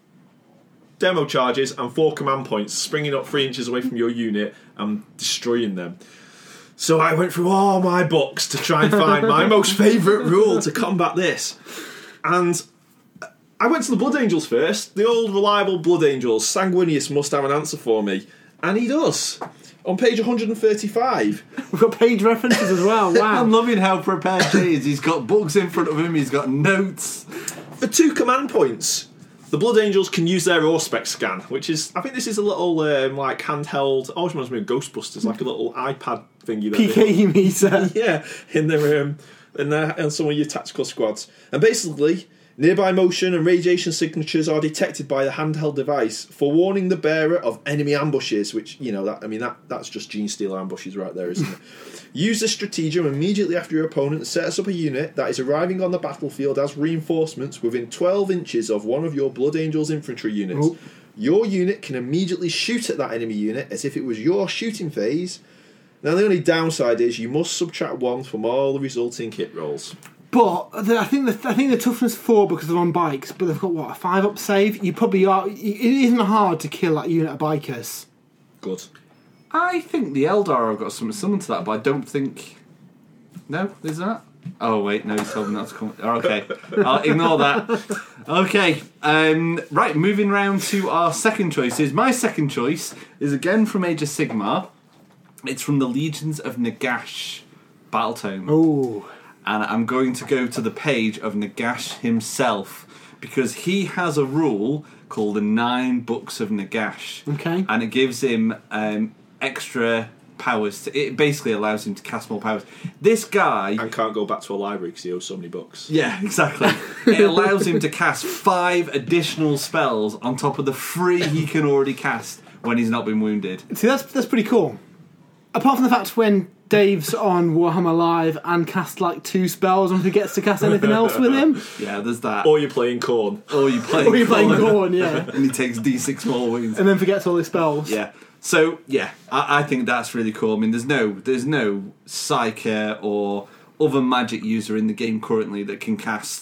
demo charges and four command points, springing up three inches away from your unit and destroying them. So I went through all my books to try and find my most favourite rule to combat this. And I went to the Blood Angels first. The old reliable Blood Angels. Sanguinius must have an answer for me. And he does. On page one hundred thirty-five. We've got page references as well. Wow. I'm loving how prepared Jay is. He's got books in front of him. He's got notes. For two command points, the Blood Angels can use their Auspex scan, which is, I think this is a little um, like handheld, always reminds me of Ghostbusters, like a little iPad thingy. that P they- K E meter. Yeah, in their um, in their in some of your tactical squads, and basically nearby motion and radiation signatures are detected by the handheld device, forewarning the bearer of enemy ambushes. Which, you know, that I mean that that's just gene stealer ambushes right there, isn't it? Use the stratagem immediately after your opponent sets up a unit that is arriving on the battlefield as reinforcements within twelve inches of one of your Blood Angels infantry units. Oh. Your unit can immediately shoot at that enemy unit as if it was your shooting phase. Now, the only downside is you must subtract one from all the resulting hit rolls. But the, I think the I think the toughness four because they're on bikes, but they've got what a five up save. You probably are. It isn't hard to kill that unit of bikers. Good. I think the Eldar have got something similar to that, but I don't think. No, is that? Oh wait, no, he's told me not to come. Okay, I'll ignore that. Okay, um, right. Moving round to our second choices. My second choice is again from Age of Sigmar. It's from the Legions of Nagash battle tome. Oh, And I'm going to go to the page of Nagash himself because he has a rule called the Nine Books of Nagash. okay. And it gives him um, extra powers. To, it basically allows him to cast more powers. This guy... And can't go back to a library because he owes so many books. Yeah, exactly. It allows him to cast five additional spells on top of the three he can already cast when he's not been wounded. See, that's that's pretty cool. Apart from the fact when Dave's on Warhammer Live and casts like two spells and forgets to cast anything else with him, Yeah, there's that. Or you're playing Khorne. Or you play or you're playing Gorn, yeah, and he takes D six more wounds. and then forgets all his spells. Yeah. So yeah, I, I think that's really cool. I mean, there's no there's no Psyker or other magic user in the game currently that can cast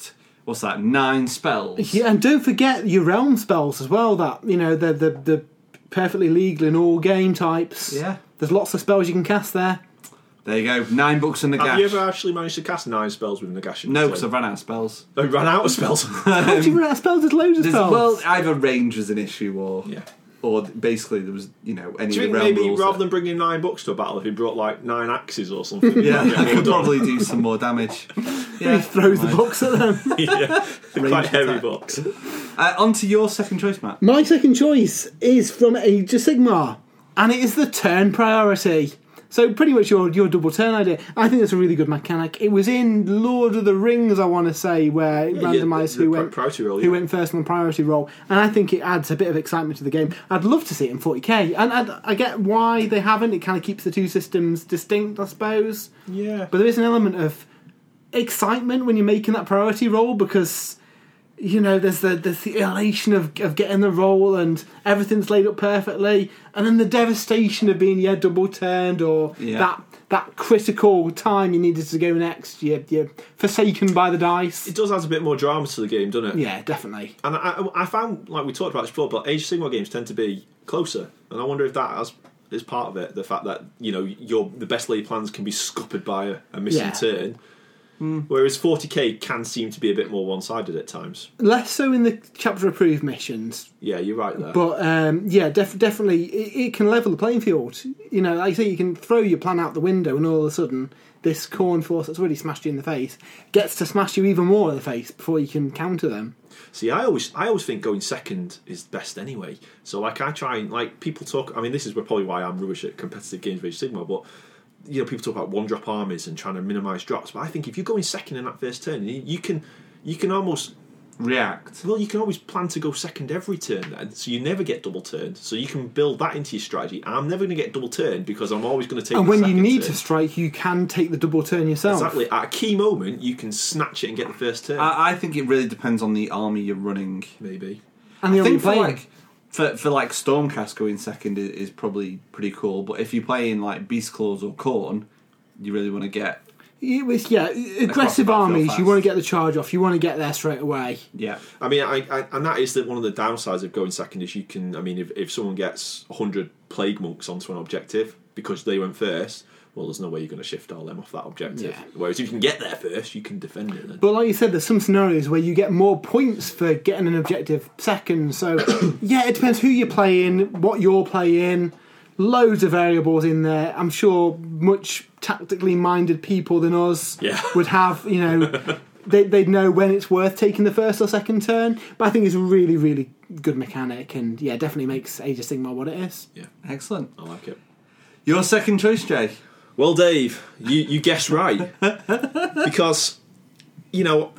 what's that? Nine spells. Yeah, and don't forget your realm spells as well. That you know the the the perfectly legal in all game types. Yeah. There's lots of spells you can cast there. There you go. Nine books in Nagash. Have you ever actually managed to cast nine spells with Nagash? No, because I've run out of spells. I ran out of spells. How do you run out of spells? There's loads of There's- spells. well, either range was an issue, or Yeah. or basically there was you know any Do you of think the realm maybe rules rather that- than bringing nine books to a battle, if he brought like nine axes or something? yeah, get I more could done? probably do some more damage. he Yeah, throws the right. books at them. Yeah, quite heavy attack. books. Uh, on to your second choice, Matt. My second choice is from Age of Sigmar, and it is the turn priority. So pretty much your your double turn idea. I think that's a really good mechanic. It was in Lord of the Rings, I want to say, where it Yeah, randomised the- the who pri- went priority roll, who yeah. went first on the priority roll, and I think it adds a bit of excitement to the game. I'd love to see it in forty K, and I'd, I get why they haven't. It kind of keeps the two systems distinct, I suppose. Yeah. But there is an element of excitement when you're making that priority roll because you know there's the there's the elation of of getting the roll and everything's laid up perfectly, and then the devastation of being yeah double turned or Yeah. that that critical time you needed to go next. You're, you're forsaken by the dice. It does add a bit more drama to the game, doesn't it? Yeah, definitely. And I, I found, like we talked about this before, but Age of Sigmar games tend to be closer, and I wonder if that has, is part of it. The fact that you know your the best laid plans can be scuppered by a, a missing Yeah. turn, whereas forty K can seem to be a bit more one sided at times. Less so in the chapter approved missions. Yeah, you're right there. But um, yeah, def- definitely, it, it can level the playing field. You know, like I say, you can throw your plan out the window, and all of a sudden, this corn force that's already smashed you in the face gets to smash you even more in the face before you can counter them. See, I always, I always think going second is best anyway. So, like, I try and like people talk. I mean, this is probably why I'm rubbish at competitive games of Age of Sigmar, but. You know, people talk about one drop armies and trying to minimise drops, but I think if you're going second in that first turn, you, you can, you can almost React. well, you can always plan to go second every turn then, so you never get double turned. So you can build that into your strategy. I'm never going to get double turned because I'm always going to take. And the when you second need turn. to strike, you can take the double turn yourself. exactly at a key moment, you can snatch it and get the first turn. I, I think it really depends on the army you're running. Maybe. And the I only think for playing. like for for like Stormcast going second is, is probably pretty cool. But if you're playing like Beast Claws or Khorne, you really want to get It was, yeah, aggressive battlefield armies, fast. you want to get the charge off, you want to get there straight away. yeah. I mean, I, I and that is that one of the downsides of going second is you can. I mean, if if someone gets one hundred plague monks onto an objective because they went first, well, there's no way you're going to shift all them off that objective. Yeah. Whereas if you can get there first, you can defend it. Then. But like you said, there's some scenarios where you get more points for getting an objective second. So, yeah, it depends who you're playing, what you're playing. Loads of variables in there. I'm sure much tactically minded people than us Yeah. would have, you know, they, they'd know when it's worth taking the first or second turn. But I think it's a really, really good mechanic, and yeah, definitely makes Age of Sigmar what it is. Yeah, Excellent. I like it. Your second choice, Jay. Well, Dave, you, you guessed right. Because, you know,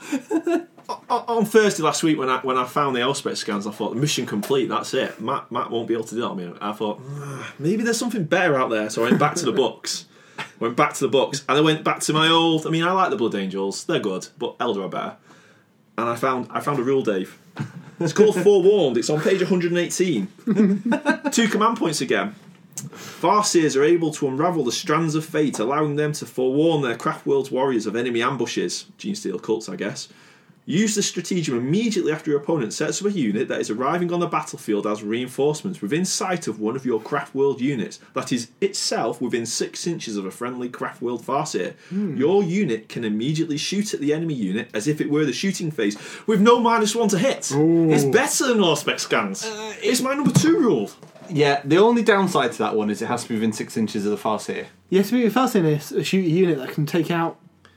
o- on Thursday last week when I when I found the Elspeth scans, I thought, mission complete, that's it. Matt Matt won't be able to do that on me. I thought, "Ah, maybe there's something better out there. So I went back to the books. Went back to the books. And I went back to my old... I mean, I like the Blood Angels. They're good, but Eldar are better. And I found I found a rule, Dave. It's called Forewarned. It's on page one hundred eighteen. Two command points again. Farseers are able to unravel the strands of fate, allowing them to forewarn their Craftworld's warriors of enemy ambushes. Genesteal cults, I guess. Use this stratagem immediately after your opponent sets up a unit that is arriving on the battlefield as reinforcements within sight of one of your Craftworld units that is itself within six inches of a friendly Craftworld Farseer. Hmm. Your unit can immediately shoot at the enemy unit as if it were the shooting phase with no minus one to hit. Ooh. It's better than all spec scans. It's my number two rule. Yeah, the only downside to that one is it has to be within six inches of the Farseer. Yes, but if I was in a, a shooter unit that can take out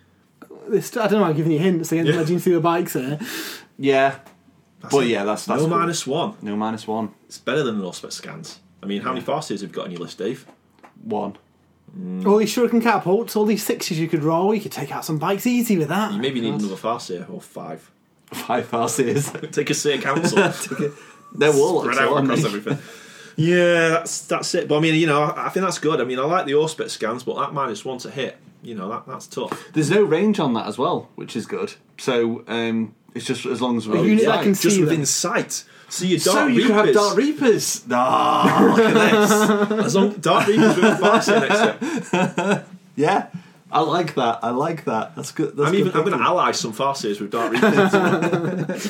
this, I don't know, I'm giving you hints against Yeah. my Genestealer bikes here. Yeah. That's but it. yeah, that's that's no cool. minus one. No minus one. It's better than the spec scans. I mean, how many Farseers have you got on your list, Dave? One. All these shuriken catapults, all these sixes you could roll, you could take out some bikes easy with that. You maybe need another Farseer or five. Five Farseers. Take a Seer Council. They're warlocks. Spread out aren't across they? everything. Yeah, that's that's it. But I mean, you know, I, I think that's good. I mean, I like the Auspex scans, but that minus one to hit, you know, that that's tough. There's no range on that as well, which is good. So um, it's just as long as A we're unit that inside. can Just see within them. sight. So your So Dark you Reapers. could have Dark Reapers. Ah, look at this. As long Dark Reapers with a Farseer next to it. Yeah. I like that. I like that. That's good. That's I'm good even. I'm thinking. going to ally some Farseers with Dark Reapers.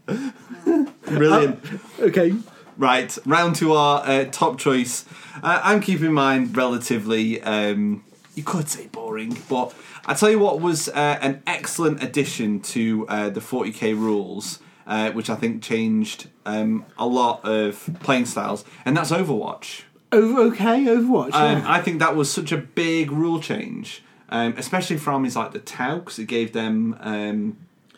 Brilliant. Okay. Right, round to our uh, top choice. Uh, I'm keeping mine relatively, um, you could say boring, but I tell you what was uh, an excellent addition to uh, the forty K rules, uh, which I think changed um, a lot of playing styles, and that's Overwatch. Over, okay, Overwatch. Um, Yeah. I think that was such a big rule change, um, especially for armies like the Tau, because it gave them um,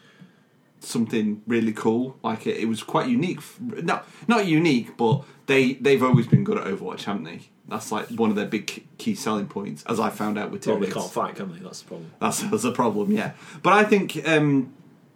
something really cool. Like it, it was quite unique. No, not unique, but they they've always been good at Overwatch, haven't they? That's like one of their big key selling points, as I found out with Well, they Tyranids. can't fight, can they? That's the problem. That's, that's a problem, yeah. But I think, um,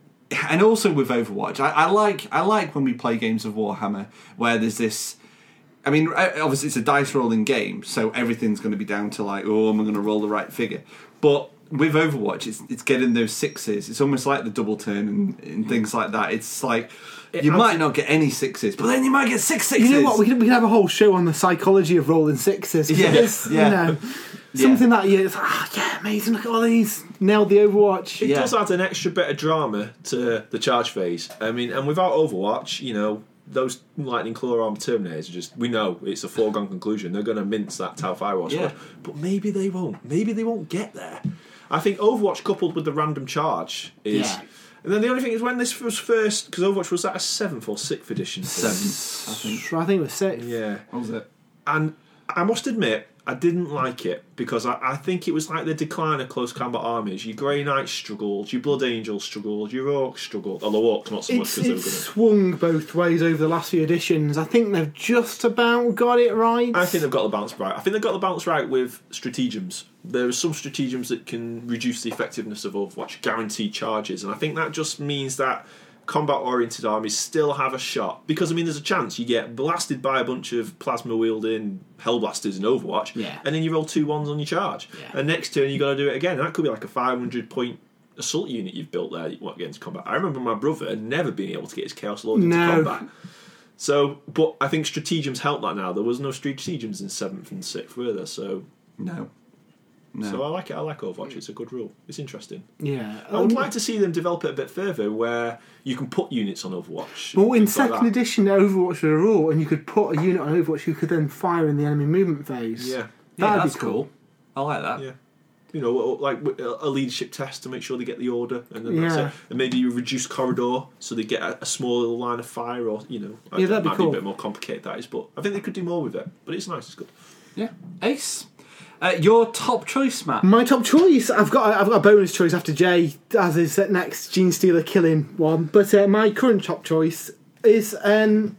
and also with Overwatch, I, I like I like when we play games of Warhammer where there's this. I mean, obviously it's a dice rolling game, so everything's going to be down to like, oh, am I going to roll the right figure? But with Overwatch, it's it's getting those sixes. It's almost like the double turn and, and things like that. It's like It you adds- might not get any sixes, but then you might get six sixes. You know what? We could, we could have a whole show on the psychology of rolling sixes. 'Cause Yeah, it's, yeah. You know, something that you, it's like, ah, yeah, amazing. Look at all these. Nailed the Overwatch. It Yeah. does add an extra bit of drama to the charge phase. I mean, and without Overwatch, you know, those Lightning Claw Arm Terminators are just, we know it's a foregone conclusion. They're going to mince that Tau Firewall squad. Yeah. But maybe they won't. Maybe they won't get there. I think Overwatch coupled with the random charge is. Yeah. And then the only thing is when this was first, because Overwatch was that a seventh or sixth edition? Seven, I think. I think it was six. Yeah. What was it? And I must admit, I didn't like it because I, I think it was like the decline of close combat armies. Your Grey Knights struggled, your Blood Angels struggled, your Orcs struggled. Although Orcs not so much It's, because they were it's going swung both ways over the last few editions. I think they've just about got it right. I think they've got the balance right. I think they've got the balance right with stratagems. There are some stratagems that can reduce the effectiveness of Overwatch, guaranteed charges, and I think that just means that combat-oriented armies still have a shot. Because, I mean, there's a chance you get blasted by a bunch of plasma-wielding Hellblasters in Overwatch, Yeah. and then you roll two ones on your charge. Yeah. And next turn you got to do it again. And that could be like a five hundred point assault unit you've built there what, against combat. I remember my brother never being able to get his Chaos Lord into No. combat. So, but I think stratagems help that now. There was no stratagems in seventh and sixth, were there? So, No. No. so I like it. I like Overwatch. It's a good rule. It's interesting. Yeah. I would Um, like to see them develop it a bit further, where you can put units on Overwatch. Well, in things like second that. edition, Overwatch was a rule, and you could put a unit on Overwatch who could then fire in the enemy movement phase. Yeah, yeah, That'd that's be cool. cool. I like that. yeah. You know, like a leadership test to make sure they get the order, and then that's Yeah. it. And maybe you reduce corridor so they get a, a small little line of fire, or you know, Yeah, that that'd be might cool. be a bit more complicated. That is, but I think they could do more with it. But it's nice. It's good. Yeah. Ace. Uh, your top choice, Matt. My top choice, I've got I've got a bonus choice after Jay, as is next Gene Stealer killing one. But uh, my current top choice is um,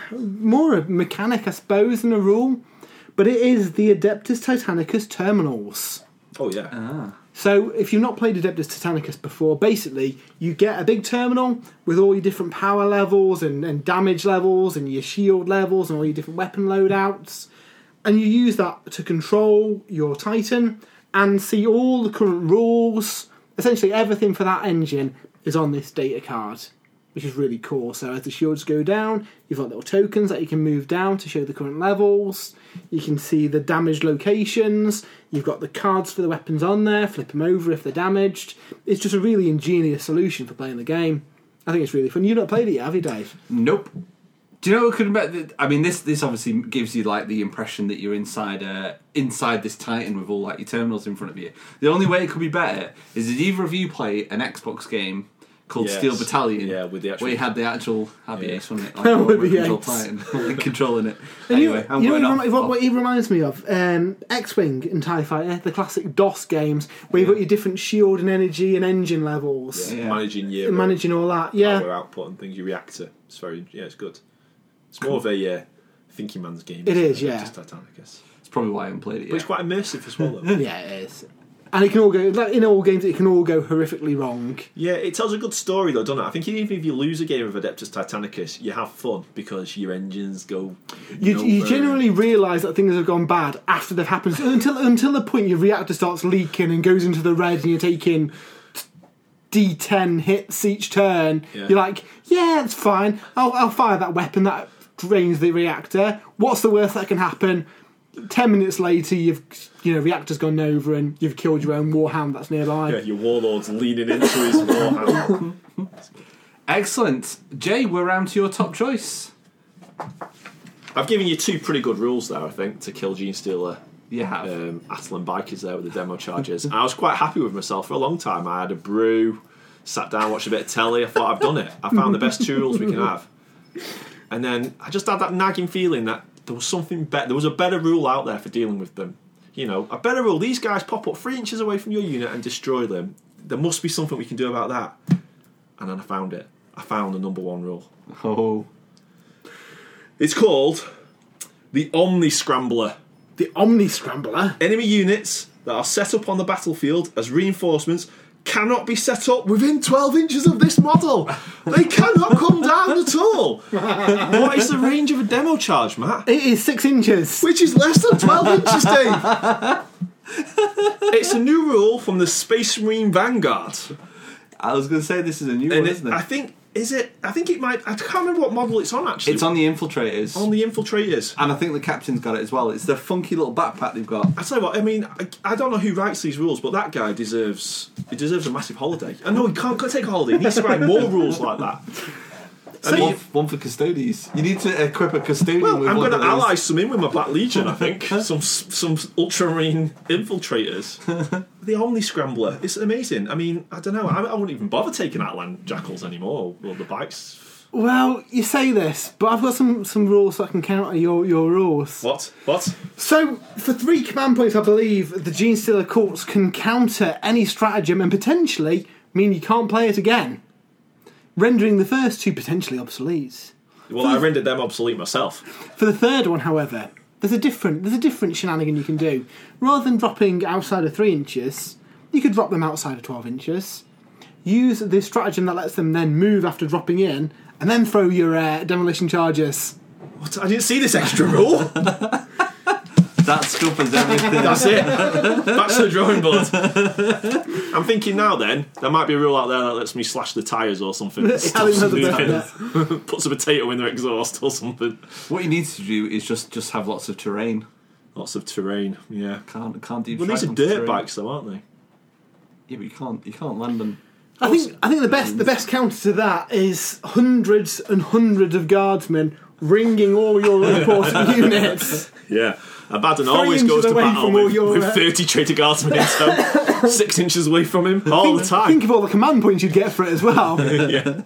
more a mechanic, I suppose, than a rule. But it is the Adeptus Titanicus terminals. Oh yeah. Ah. So, if you've not played Adeptus Titanicus before, basically you get a big terminal with all your different power levels and, and damage levels and your shield levels and all your different weapon loadouts, and you use that to control your Titan and see all the current rules. Essentially, everything for that engine is on this data card, which is really cool. So, as the shields go down, you've got little tokens that you can move down to show the current levels. You can see the damaged locations. You've got the cards for the weapons on there. Flip them over if they're damaged. It's just a really ingenious solution for playing the game. I think it's really fun. You've not played it yet, have you, Dave? Nope. Do you know what could have? I mean, this this obviously gives you like the impression that you're inside uh, inside this Titan with all like your terminals in front of you. The only way it could be better is did either of you play an Xbox game called Yes. Steel Battalion? Yeah, with the actual- where you had the actual Happy Yeah. Ace, wasn't it? Like Oh, a with the control Ace. Titan, like controlling it. And Anyway, you, I'm you know going what, off. it remi- what, what it reminds me of? Um, X-Wing and TIE Fighter, the classic DOS games, where you've got your different shield and energy and engine levels. Yeah. Yeah. Managing your And managing all that, yeah. power output and things you react to. It's very yeah, it's good. It's more of a uh, thinking man's game. It isn't is, yeah. Just Titanicus. It's probably why I haven't played it But it's yet. quite immersive as well, though. Yeah, it is. And it can all go, like in all games, it can all go horrifically wrong. Yeah, it tells a good story though, doesn't it? I think even if you lose a game of Adeptus Titanicus, you have fun because your engines go. You, no you further. generally realise that things have gone bad after they've happened. So until until the point your reactor starts leaking and goes into the red and you're taking D ten hits each turn, Yeah. you're like, yeah, it's fine. I'll, I'll fire that weapon that drains the reactor. What's the worst that can happen? ten minutes later, you've you know reactor's gone over and you've killed your own warhound that's nearby. Yeah, your warlord's leaning into his warhound. Excellent. Jay, we're round to your top choice. I've given you two pretty good rules there, I think, to kill Genestealer. You have. Um, Atlan Bikers there with the demo charges. I was quite happy with myself for a long time. I had a brew, sat down, watched a bit of telly. I thought, I've done it. I found the best two rules we can have. And then I just had that nagging feeling that there was something better. There was a better rule out there for dealing with them. You know, a better rule. These guys pop up three inches away from your unit and destroy them. There must be something we can do about that. And then I found it. I found the number one rule. Oh. It's called the Omni Scrambler. The Omni Scrambler. Enemy units that are set up on the battlefield as reinforcements cannot be set up within twelve inches of this model. They cannot come down at all. What is the range of a demo charge, Matt? It is six inches. Which is less than twelve inches, Dave. It's a new rule from the Space Marine Vanguard. I was going to say this is a new And one, it, isn't it? I think, is it? I think it might. I can't remember what model it's on, actually. It's on the Infiltrators. On the Infiltrators. And I think the captain's got it as well. It's the funky little backpack they've got. I tell you what, I mean, I, I don't know who writes these rules, but that guy deserves he deserves a massive holiday. I know he can't go take a holiday. He needs to write more rules like that. So one, one for custodies. You need to equip a custodian Well, with I'm one going to of those. ally some in with my Black Legion, I think. some some Ultramarine Infiltrators. The Omni Scrambler. It's amazing. I mean, I don't know. I, I wouldn't even bother taking Atlan Jackals anymore, or the bikes. Well, you say this, but I've got some, some rules so I can counter your, your rules. What? What? So, for three command points, I believe the Genestealer Cults can counter any stratagem and potentially mean you can't play it again, rendering the first two potentially obsolete. Well, I rendered them obsolete myself. For the third one, however, there's a different there's a different shenanigan you can do. Rather than dropping outside of three inches, you could drop them outside of twelve inches. Use the stratagem that lets them then move after dropping in, and then throw your uh, demolition charges. What? I didn't see this extra rule. That scuppers everything. That's it. Back to the drawing board. I'm thinking now then, there might be a rule out there that lets me slash the tyres or something. Stop Alan some has a moving. Puts a potato in their exhaust or something. What you need to do is just, just have lots of terrain. Lots of terrain, yeah. Can't can't do. Well, these are dirt bikes though, aren't they? Yeah, but you can't you can't land them. I think I think the best the best counter to that is hundreds and hundreds of guardsmen ringing all your important units. Yeah. Abaddon always goes to away battle from all with, your, with uh, thirty traitor guardsmen in tow, six inches away from him all the time. Think of all the command points you'd get for it as well. Yeah.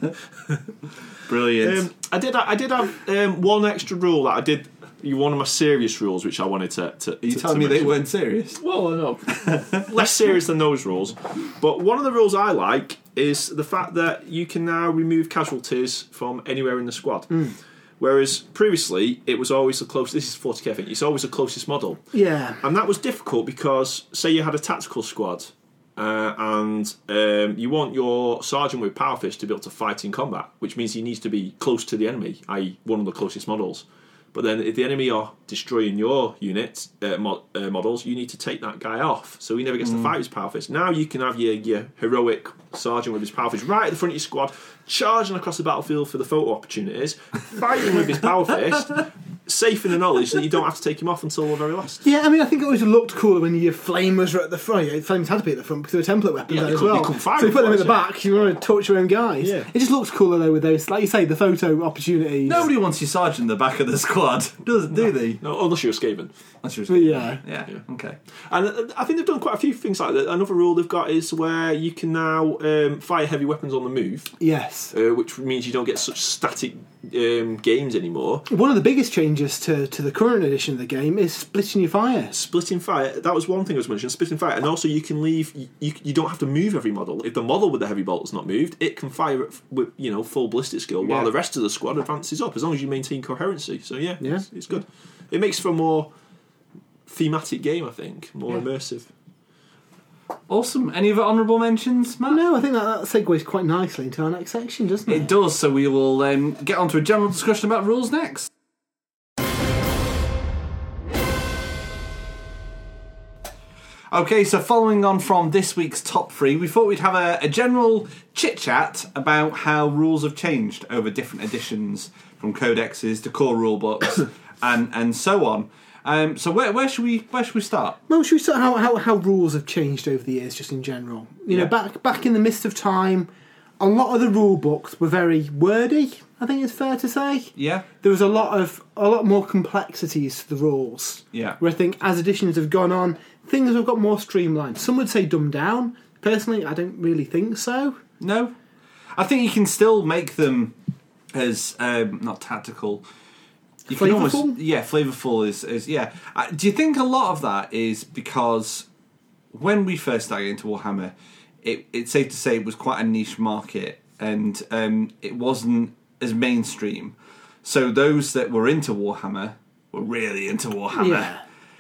Brilliant. Um, I did. I did have um, one extra rule that I did. One of my serious rules, which I wanted to. to Are you to, telling to me they mention. weren't serious? Well, no, less serious than those rules. But one of the rules I like is the fact that you can now remove casualties from anywhere in the squad. Mm. Whereas previously it was always the closest. This is forty K, I think. It's always the closest model. Yeah. And that was difficult because, say, you had a tactical squad, uh, and um, you want your sergeant with Powerfish to be able to fight in combat, which means he needs to be close to the enemy, that is, one of the closest models. But then, if the enemy are destroying your unit uh, mod, uh, models, you need to take that guy off, so he never gets mm. to fight his Powerfish. Now you can have your, your heroic sergeant with his Powerfish right at the front of your squad, charging across the battlefield for the photo opportunities, fighting with his Powerfish, safe in the knowledge that you don't have to take him off until the very last. Yeah, I mean, I think it always looked cooler when your flamers were at the front. Yeah, flamers had to be at the front because they were template weapons Yeah, there they as couldn't- well. they couldn't fire So you put them at the otherwise, back, you want to torch your own guys. Yeah. It just looks cooler though with those, like you say, the photo opportunities. Nobody wants your sergeant in the back of the squad, does do they? No, unless you're Skaven. That's your Yeah. yeah. Yeah. Okay. And uh, I think they've done quite a few things like that. Another rule they've got is where you can now um, fire heavy weapons on the move, Yes. uh, which means you don't get such static um, games anymore. One of the biggest changes to, to the current edition of the game is splitting your fire. Splitting fire, that was one thing I was mentioning, splitting fire. And also you can leave, you, you, you don't have to move every model. If the model with the heavy bolt is not moved, it can fire at, with, you know, full ballistic skill while Yeah. the rest of the squad advances up, as long as you maintain coherency. So yeah, Yeah. It's, it's good. It makes for a more thematic game, I think, more Yeah. immersive. Awesome. Any other honourable mentions, Matt? No, I think that, that segues quite nicely into our next section, doesn't it? It does, so we will um, get on to a general discussion about rules next. Okay, so following on from this week's top three, we thought we'd have a, a general chit-chat about how rules have changed over different editions, from codexes to core rulebooks and, and so on. Um, so where where should we where should we start? Well, should we start how, how how rules have changed over the years, just in general? You Yeah. know, back back in the midst of time, a lot of the rule books were very wordy. I think it's fair to say Yeah, there was a lot of a lot more complexities to the rules. yeah, Where I think as editions have gone on, things have got more streamlined. Some would say dumbed down. Personally, I don't really think so. no. I think you can still make them as um, not tactical. You can Flavourful? almost, yeah, flavorful is is yeah. Uh, do you think a lot of that is because when we first started into Warhammer, it, it's safe to say it was quite a niche market and um, it wasn't as mainstream. So those that were into Warhammer were really into Warhammer. Yeah.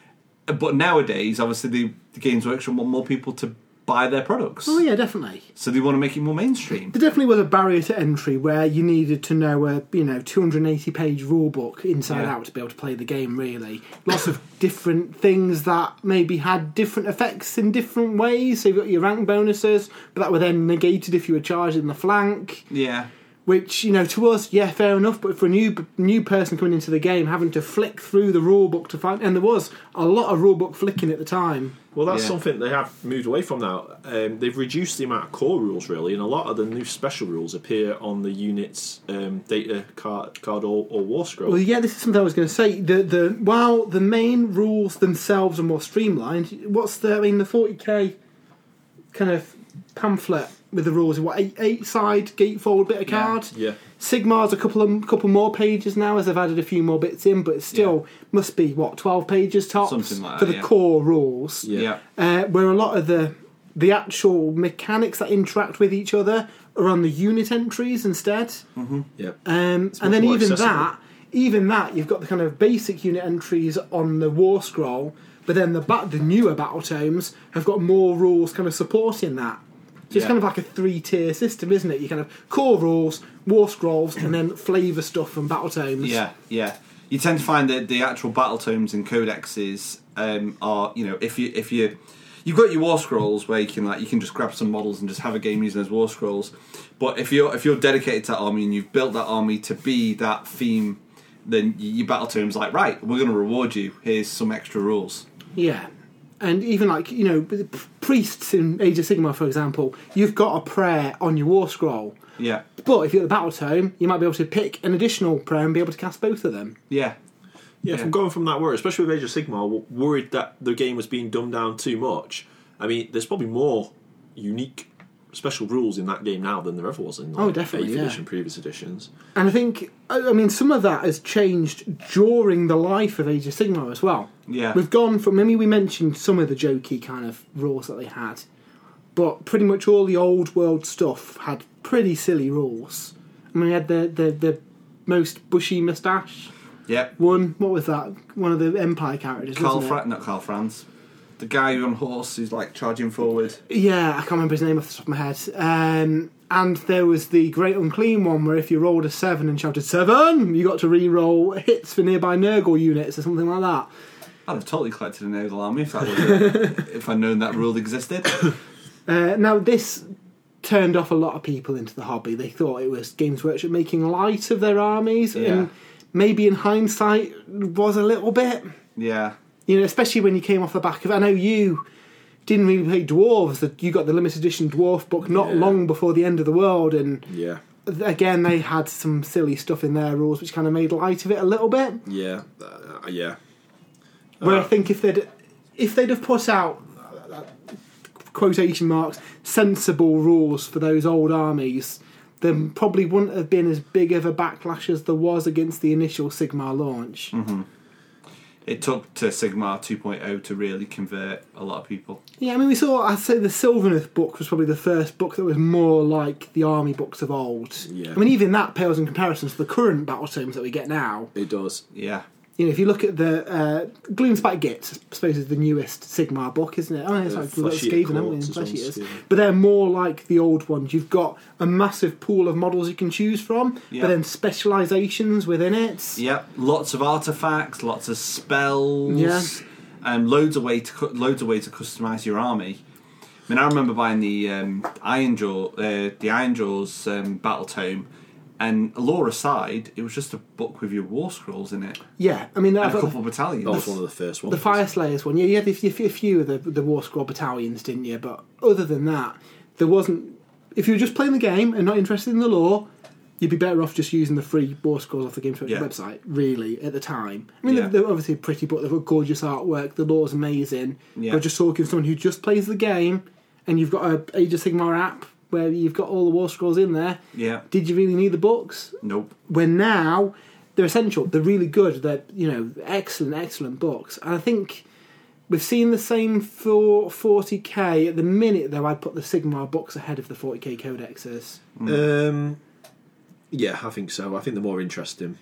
But nowadays, obviously, the, the Games Workshop want more people to buy their products. Oh yeah, definitely. So they want to make it more mainstream. There definitely was a barrier to entry where you needed to know a you know two hundred eighty page rule book inside Yeah. out to be able to play the game. Really, lots of different things that maybe had different effects in different ways. So you've got your rank bonuses, but that were then negated if you were charged in the flank. Yeah. Which, you know, to us, yeah, fair enough. But for a new new person coming into the game, having to flick through the rule book to find, and there was a lot of rule book flicking at the time. Well, that's Yeah. something they have moved away from now. Um, they've reduced the amount of core rules, really, and a lot of the new special rules appear on the unit's um, data card, card or, or war scroll. Well, yeah, this is something I was going to say. The the while the main rules themselves are more streamlined, what's the I mean the forty k kind of pamphlet with the rules? What eight eight side gatefold bit of Yeah. card? Yeah. Sigmar's a couple of couple more pages now as they've added a few more bits in, but it still must be what twelve pages tops Something like for that, the yeah. core rules. Yeah. Yeah. Uh, where a lot of the the actual mechanics that interact with each other are on the unit entries instead. Yeah. Um, much and then more even accessible. that, even that, you've got the kind of basic unit entries on the war scroll, but then the ba- the newer battle tomes have got more rules kind of supporting that. So it's Yeah. kind of like a three tier system, isn't it? You kind of core rules, war scrolls, and then flavour stuff from battle tomes. Yeah, yeah. You tend to find that the actual battle tomes and codexes um, are, you know, if you if you you've got your war scrolls where you can like you can just grab some models and just have a game using those war scrolls. But if you're if you're dedicated to that army and you've built that army to be that theme, then your battle tome's like, right, we're going to reward you. Here's some extra rules. Yeah. And even like, you know, the p- priests in Age of Sigmar, for example, you've got a prayer on your war scroll. Yeah, But if you're at the battle tome, you might be able to pick an additional prayer and be able to cast both of them. yeah, Yeah, Yeah. from going from that worry, especially with Age of Sigmar, w- worried that the game was being dumbed down too much. I mean, there's probably more unique special rules in that game now than there ever was in like, Oh, definitely, eighth yeah. edition, previous editions. And I think, I I mean, some of that has changed during the life of Age of Sigmar as well. yeah. We've gone from, maybe we mentioned some of the jokey kind of rules that they had, but pretty much all the old world stuff had pretty silly rules. I mean, we had the, the, the most bushy moustache yeah. one. What was that? One of the Empire characters, Carl wasn't it? Fra- not Carl Franz. The guy on horse who's like charging forward. Yeah, I can't remember his name off the top of my head. Um, and there was the Great Unclean one where if you rolled a seven and shouted seven, you got to re-roll hits for nearby Nurgle units or something like that. I'd have totally collected a Nurgle army if that was a, if I'd known that rule existed. Uh, now, this turned off a lot of people into the hobby. They thought it was Games Workshop making light of their armies, Yeah. and maybe in hindsight was a little bit. Yeah, You know, especially when you came off the back of. I know you didn't really play dwarves. That you got the limited edition dwarf book not Yeah. long before the end of the world, and Yeah. again they had some silly stuff in their rules which kind of made light of it a little bit. Yeah. Uh, yeah. Where I Uh, think if they'd if they'd have put out uh, quotation marks sensible rules for those old armies, then probably wouldn't have been as big of a backlash as there was against the initial Sigmar launch. Mm-hmm. It took to Sigmar two point oh to really convert a lot of people. Yeah, I mean, we saw, I'd say the Sylvaneth book was probably the first book that was more like the army books of old. Yeah. I mean, even that pales in comparison to the current battle tomes that we get now. It does. Yeah, You know, if you look at the uh, Gloomspite Git, I suppose is the newest Sigmar book, isn't it? Oh, it's Uh, like we've got Flesh Eater Skaven, haven't we? Courts And as Flesh well, Eaters. Skaven. But they're more like the old ones. You've got a massive pool of models you can choose from, Yeah. but then specialisations within it. yeah. Lots of artifacts, lots of spells, Yeah. and loads of way to cu- loads of way to customize your army. I mean, I remember buying the um, Iron Jaw, uh, the Iron Jaws um, battle tome, And lore aside, it was just a book with your war scrolls in it. Yeah, I mean, And I've a got couple of battalions. That was one of the first ones. the Fire Slayers one. Yeah, you had a few, a few of the, the War Scroll battalions, didn't you? But other than that, there wasn't... If you were just playing the game and not interested in the lore, you'd be better off just using the free War Scrolls off the Games Workshop Yeah. website, really, at the time. I mean, Yeah. they're, they're obviously a pretty book. They've got gorgeous artwork. The lore's amazing. Yeah. But just talking to someone who just plays the game and you've got a Age of Sigmar app where you've got all the War Scrolls in there, Yeah. did you really need the books? Nope. When now they're essential, they're really good, they're, you know, excellent, excellent books. And I think we've seen the same for forty K. At the minute, though, I'd put the Sigmar books ahead of the forty K codexes. Um, yeah, I think so. I think they're more interesting.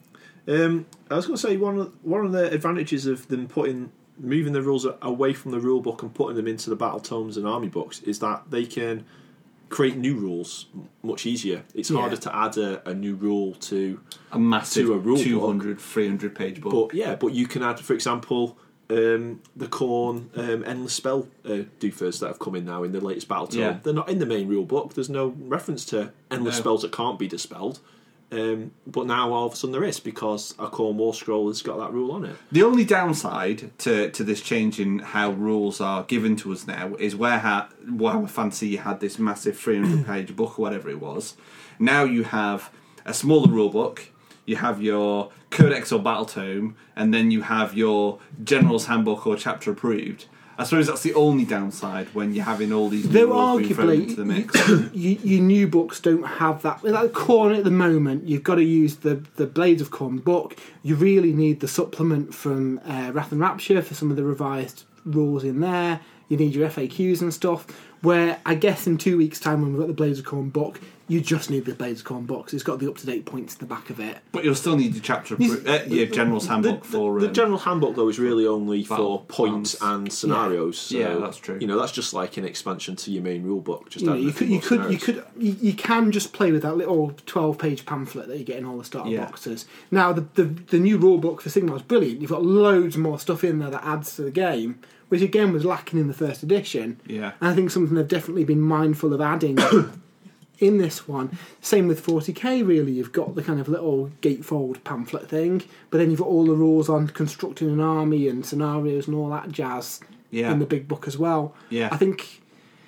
Um, I was going to say one of one of the advantages of them putting moving the rules away from the rule book and putting them into the battle tomes and army books is that they can create new rules much easier. It's Yeah. harder to add a, a new rule to A massive To a rule book. two hundred, three hundred page book. But yeah, but you can add, for example, um, the Khorne um, endless spell uh, doofers that have come in now in the latest battle tome. Yeah. They're not in the main rule book. There's no reference to endless No. spells that can't be dispelled. Um, but now all of a sudden there is, because a Khorne War Scroll has got that rule on it. The only downside to, to this change in how rules are given to us now is where ha- Warhammer Fantasy you had this massive three hundred page book or whatever it was. Now you have a smaller rule book, you have your Codex or Battle Tome, and then you have your General's Handbook or Chapter Approved. I suppose that's the only downside when you're having all these new Though rules being thrown into the mix. arguably, you, your new books don't have that. With that Khorne at the moment, you've got to use the, the Blades of Khorne book. You really need the supplement from uh, Wrath and Rapture for some of the revised rules in there. You need your F A Qs and stuff. Where I guess in two weeks' time, when we've got the Blades of Khorne book, you just need the Blades of Khorne box. It's got the up-to-date points at the back of it. But you'll still need your chapter, appro- uh, your General's Handbook the, for... the um, General Handbook, though, is really only Battle for points plans. and scenarios. So, Yeah, that's true. You know, that's just like an expansion to your main rule book. Just You, know, adding you a could, few you more could, you scenarios. could, you, you can just play with that little twelve-page pamphlet that you get in all the starter Yeah. boxes. Now, the, the the new rule book for Sigmar is brilliant. You've got loads more stuff in there that adds to the game, which again was lacking in the first edition. Yeah. And I think something they've definitely been mindful of adding in this one. Same with forty K, really. You've got the kind of little gatefold pamphlet thing, but then you've got all the rules on constructing an army and scenarios and all that jazz Yeah. in the big book as well. Yeah. I think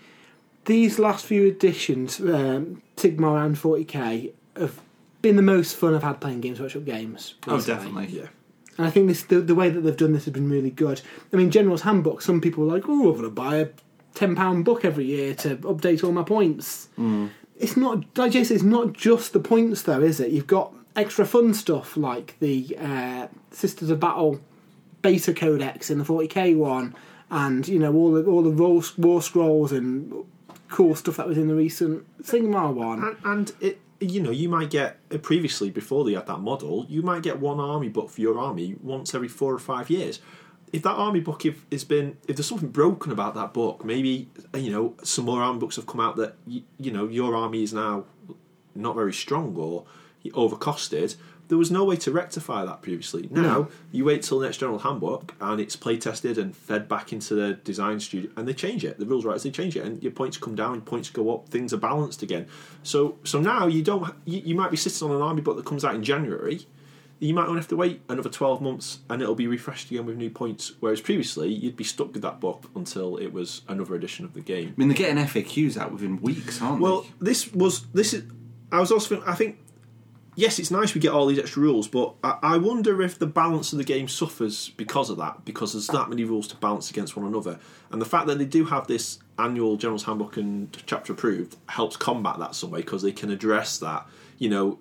these last few editions, um, Sigmar and forty K, have been the most fun I've had playing Games Workshop games. Oh, recently. definitely. Yeah. And I think this the, the way that they've done this has been really good. I mean, General's Handbook, some people are like, oh, I'm going to buy a ten pound book every year to update all my points. Mm. It's not, like Jay said, it's not just the points, though, is it? You've got extra fun stuff like the uh, Sisters of Battle beta codex in the forty K one, and, you know, all the, all the war, war scrolls and cool stuff that was in the recent Sigmar one. And, and it, you know, you might get uh, previously before they had that model, you might get one army book for your army once every four or five years. If that army book if, has been, if there's something broken about that book, maybe you know some more army books have come out that you, you know your army is now not very strong or overcosted. There was no way to rectify that previously. Now No. you wait till the next General Handbook and it's play tested and fed back into the design studio, and they change it. The rules writers they change it, and your points come down, points go up, things are balanced again. So so now you don't you, you might be sitting on an army book that comes out in January. You might only have to wait another twelve months and it'll be refreshed again with new points. Whereas previously, you'd be stuck with that book until it was another edition of the game. I mean, they're getting F A Qs out within weeks, aren't Well, they? this was this is. I was also thinking, I think yes, it's nice we get all these extra rules, but I, I wonder if the balance of the game suffers because of that, because there's that many rules to balance against one another, and the fact that they do have this annual General's Handbook and Chapter Approved helps combat that some way because they can address that. You know.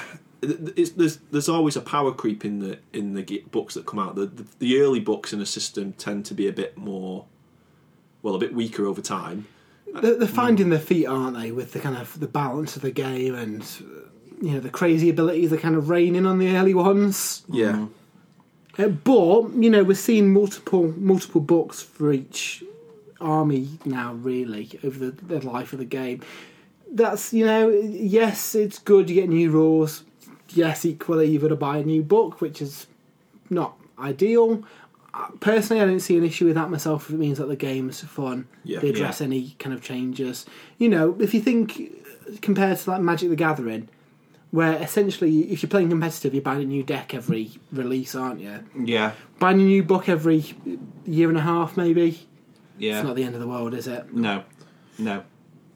It's, there's there's always a power creep in the in the books that come out. The, the the early books in a system tend to be a bit more, well, a bit weaker over time. They're, they're finding their feet, aren't they, with the kind of the balance of the game and you know the crazy abilities that kind of reign in on the early ones. Yeah, Uh, but you know we're seeing multiple multiple books for each army now, really, over the, the life of the game. That's you know yes, it's good you get new rules. Yes, equally you've got to buy a new book, which is not ideal. Uh, Personally, I don't see an issue with that myself if it means that the game's fun. Yeah. They address any kind of changes. You know, if you think compared to like Magic the Gathering, where essentially, if you're playing competitive, you're buying a new deck every release, aren't you? Yeah. Buying a new book every year and a half, maybe. Yeah. It's not the end of the world, is it? No. No.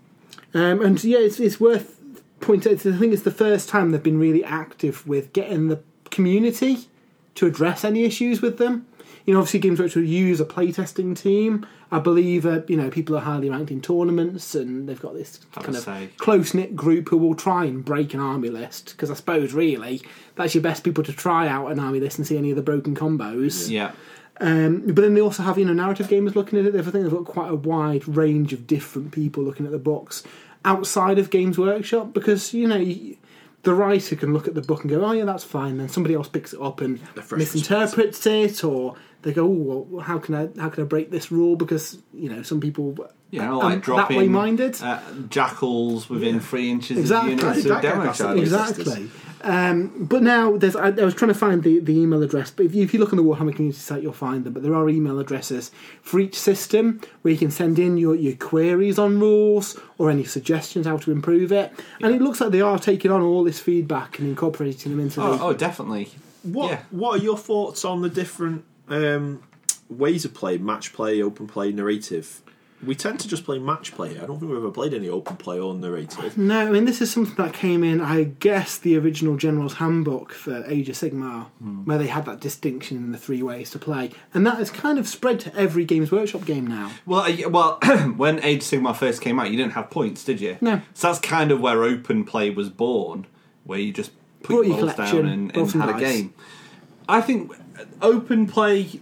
Um, and yeah, it's, it's worth pointing out. I think it's the first time they've been really active with getting the community to address any issues with them. You know, obviously Games Workshop use a playtesting team. I believe, uh, you know, people are highly ranked in tournaments, and they've got this kind of say. close-knit group who will try and break an army list. Because I suppose, really, that's your best people to try out an army list and see any of the broken combos. Yeah. Um, but then they also have, you know, narrative gamers looking at it. I think they've got quite a wide range of different people looking at the books outside of Games Workshop, because, you know, you, the writer can look at the book and go, oh yeah, that's fine. Then somebody else picks it up and misinterprets it, or they go, oh, well, how can I how can I break this rule? Because, you know, some people you know, like um, dropping that way minded uh, jackals within yeah. three inches exactly. of units of demo charges. Exactly. Um, but now there's. I, I was trying to find the, the email address, but if you, if you look on the Warhammer community site, you'll find them. But there are email addresses for each system where you can send in your, your queries on rules or any suggestions how to improve it. Yeah. And it looks like they are taking on all this feedback and incorporating them into. Oh, the... oh definitely. What yeah. What are your thoughts on the different um, ways of play? Match play, open play, narrative. We tend to just play match play. I don't think we've ever played any open play or narrative. No, I mean, this is something that came in, I guess, the original General's Handbook for Age of Sigmar, hmm. where they had that distinction in the three ways to play. And that has kind of spread to every Games Workshop game now. Well, well, when Age of Sigmar first came out, you didn't have points, did you? No. So that's kind of where open play was born, where you just put Brought your rolls down and, and had dice. a game. I think open play...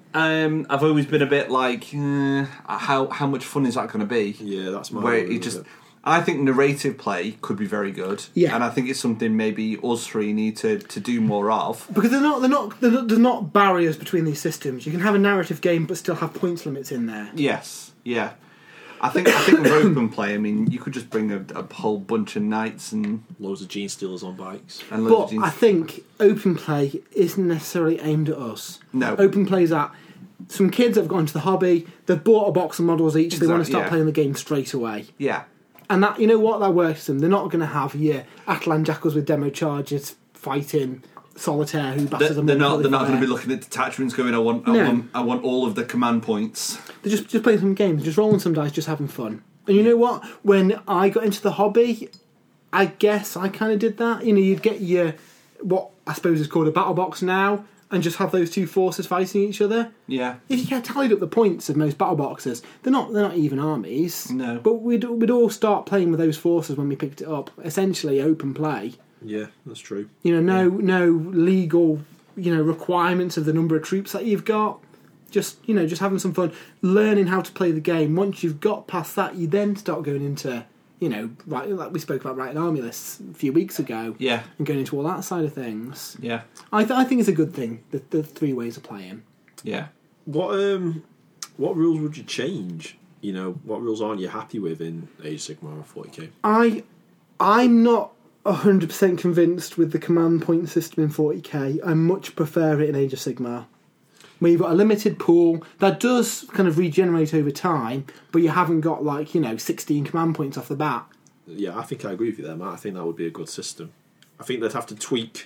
Um, I've always been a bit like, uh, how how much fun is that going to be? Yeah, that's my. Where it just, I think narrative play could be very good. Yeah, and I think it's something maybe us three need to, to do more of, because they're not they're not they're not, there's not barriers between these systems. You can have a narrative game but still have points limits in there. Yes, yeah. I think I think with open play, I mean, you could just bring a, a whole bunch of knights and loads of gene stealers on bikes. And but of gene I think open play isn't necessarily aimed at us. No, open play is at some kids have gone into the hobby. They've bought a box of models each. Exactly, they want to start yeah. playing the game straight away. Yeah, and that you know what that works for them. They're not going to have yeah Atalan jackals with demo charges fighting solitaire who bashes them. They're not. They're not going to be looking at detachments going. I want. I no. want. I want all of the command points. They're just just playing some games, just rolling some dice, just having fun. And you know what? When I got into the hobby, I guess I kind of did that. You know, you'd get your what I suppose is called a battle box now, and just have those two forces fighting each other. Yeah. If you get tallied up the points of most battle boxes, they're not they're not even armies. No. But we'd we'd all start playing with those forces when we picked it up. Essentially, open play. Yeah, that's true. You know, no yeah. no legal you know requirements of the number of troops that you've got. Just you know, just having some fun, learning how to play the game. Once you've got past that, you then start going into you know, right like we spoke about writing army lists a few weeks ago. Yeah. And going into all that side of things. Yeah. I th- I think it's a good thing. The the three ways of playing. Yeah. What um, what rules would you change? You know, what rules aren't you happy with in Age of Sigmar or forty K? I I'm not one hundred percent convinced with the command point system in forty K. I much prefer it in Age of Sigmar, where you've got a limited pool that does kind of regenerate over time, but you haven't got like, you know, sixteen command points off the bat. Yeah, I think I agree with you there, Matt. I think that would be a good system. I think they'd have to tweak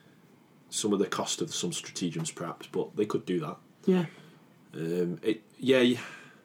some of the cost of some stratagems, perhaps, but they could do that. Yeah. Um, it, yeah,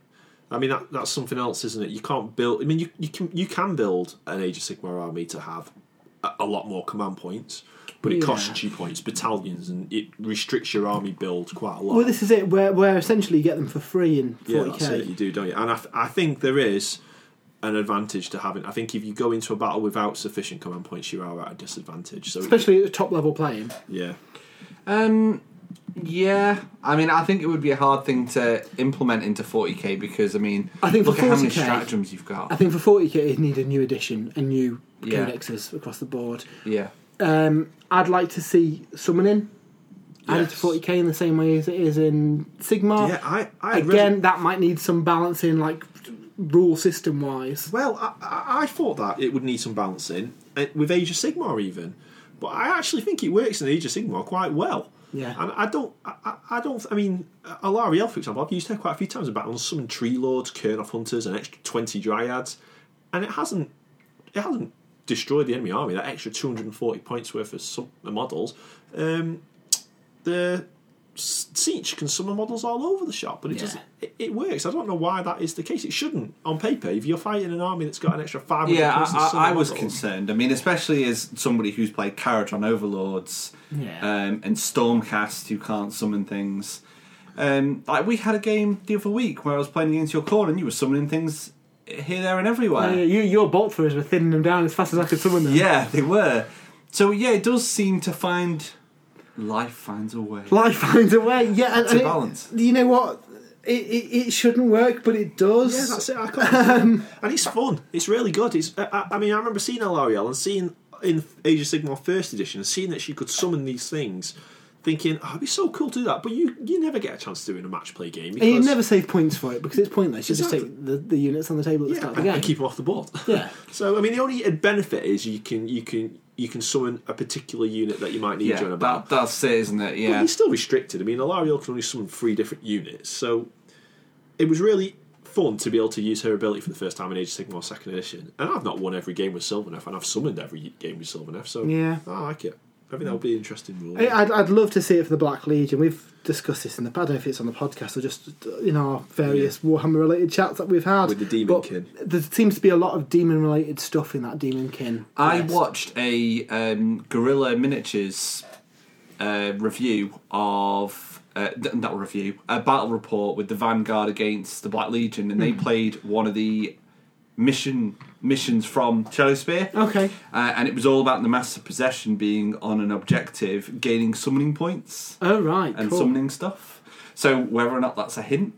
I mean that that's something else, isn't it? You can't build. I mean, you you can you can build an Age of Sigmar army to have a, a lot more command points. But it costs yeah. you points, battalions, and it restricts your army build quite a lot. Well, this is it, where where essentially you get them for free in forty K. Yeah, that's it, you do, don't you? And I, th- I think there is an advantage to having... I think if you go into a battle without sufficient command points, you are at a disadvantage. So especially at the top level playing. Yeah. Um, yeah, I mean, I think it would be a hard thing to implement into forty K because, I mean, I think look for at how many forty K, stratagems you've got. I think for forty K, it'd need a new edition and new yeah. codexes across the board. Yeah. Um, I'd like to see summoning added yes. to forty K in the same way as it is in Sigmar. Yeah, I, I Again, really... that might need some balancing, like rule system wise. Well, I, I, I thought that it would need some balancing uh, with Age of Sigmar even, but I actually think it works in Age of Sigmar quite well. Yeah, and I don't, I, I don't. I mean, Alarielle, for example, I've used her quite a few times in battle on some tree lords, Kurnoth hunters, an extra twenty dryads, and it hasn't, it hasn't destroy the enemy army, that extra two hundred forty points worth of sub- models, um, the Siege can summon models all over the shop, but it Yeah. just it, it works. I don't know why that is the case. It shouldn't on paper. If you're fighting an army that's got an extra five hundred Yeah, points, I, I, I was concerned. I mean, especially as somebody who's played Caradron Overlords Yeah. um, and Stormcast, who can't summon things. Um, like we had a game the other week where I was playing against your corner, and you were summoning things here, there, and everywhere. Uh, you, your bolt throwers were thinning them down as fast as I could summon them. Yeah, they were. So yeah, it does seem to find life finds a way. Life finds a way. Yeah, and, To and it- balance. you know what? It, it it shouldn't work, but it does. Yeah, that's it. I can't. and it's fun. It's really good. It's. I, I mean, I remember seeing Alarielle and seeing in Age of Sigmar First Edition and seeing that she could summon these things, thinking, "Oh, it'd be so cool to do that." But you you never get a chance to do it in a match play game. And you because- never save points for it because it's pointless. You Exactly. just take the, the units on the table at the Yeah, start of the and game. keep them off the board. Yeah. So I mean, the only benefit is you can you can you can summon a particular unit that you might need Yeah, during a that, battle. that's it, isn't it? But Yeah. you're still restricted. I mean, Alarielle can only summon three different units, so it was really fun to be able to use her ability for the first time in Age of Sigmar Second Edition. And I've not won every game with Sylvaneth, and I've summoned every game with Sylvaneth, so Yeah. I like it. I think that'll be an interesting rule. I- I'd, I'd love to see it for the Black Legion. We've discussed this in the. I don't know if it's on the podcast or just in our various Warhammer related chats that we've had. With the Demon But Kin. There seems to be a lot of demon related stuff in that Demon Kin. I list. watched a um, Guerrilla Miniatures uh, review of uh, th- not review a battle report with the Vanguard against the Black Legion, and they played one of the mission missions from Shadowspear. Okay. Uh, and it was all about the Master Possession being on an objective, gaining summoning points Oh right. and cool. summoning stuff. So whether or not that's a hint,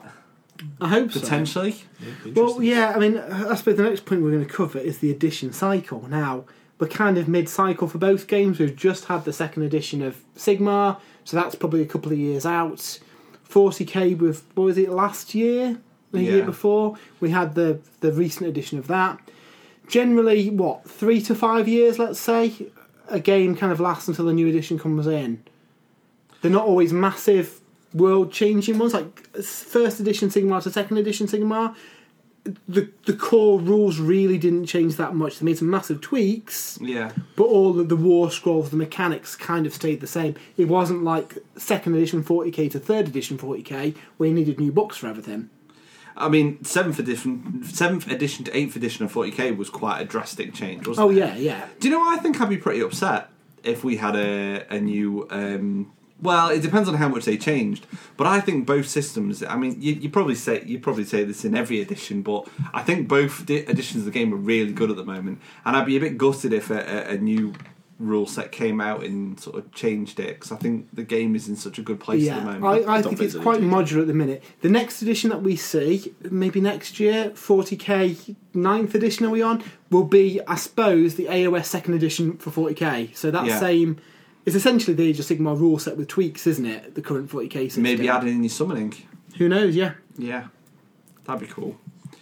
I hope so. potentially. Well, yeah. I mean, I suppose the next point we're going to cover is the edition cycle. Now we're kind of mid-cycle for both games. We've just had the second edition of Sigmar, so that's probably a couple of years out. forty K with what was it last year? The year Yeah. before we had the the recent edition of that. Generally, what three to five years, let's say, a game kind of lasts until the new edition comes in. They're not always massive world-changing ones, like first edition Sigmar to second edition Sigmar. The the core rules really didn't change that much. They made some massive tweaks, Yeah. but all of the war scrolls, the mechanics kind of stayed the same. It wasn't like second edition forty K to third edition forty K, where you needed new books for everything. I mean, seventh edition, seventh edition to eighth edition of forty K was quite a drastic change, wasn't Oh it? yeah, yeah. Do you know what I think? I'd be pretty upset if we had a a new. Um, well, it depends on how much they changed, but I think both systems. I mean, you, you probably say you probably say this in every edition, but I think both di- editions of the game are really good at the moment, and I'd be a bit gutted if a, a, a new rule set came out and sort of changed it, because I think the game is in such a good place at the Yeah, moment. I, I don't think think it's so, quite do you? modular at the minute. The next edition that we see, maybe next year, forty K ninth edition are we on, will be, I suppose, the A O S second edition for forty K. So that Yeah. same, it's essentially the Age of Sigmar rule set with tweaks, isn't it? The current forty K system. Maybe add in your summoning. Who knows, yeah. Yeah, that'd be cool.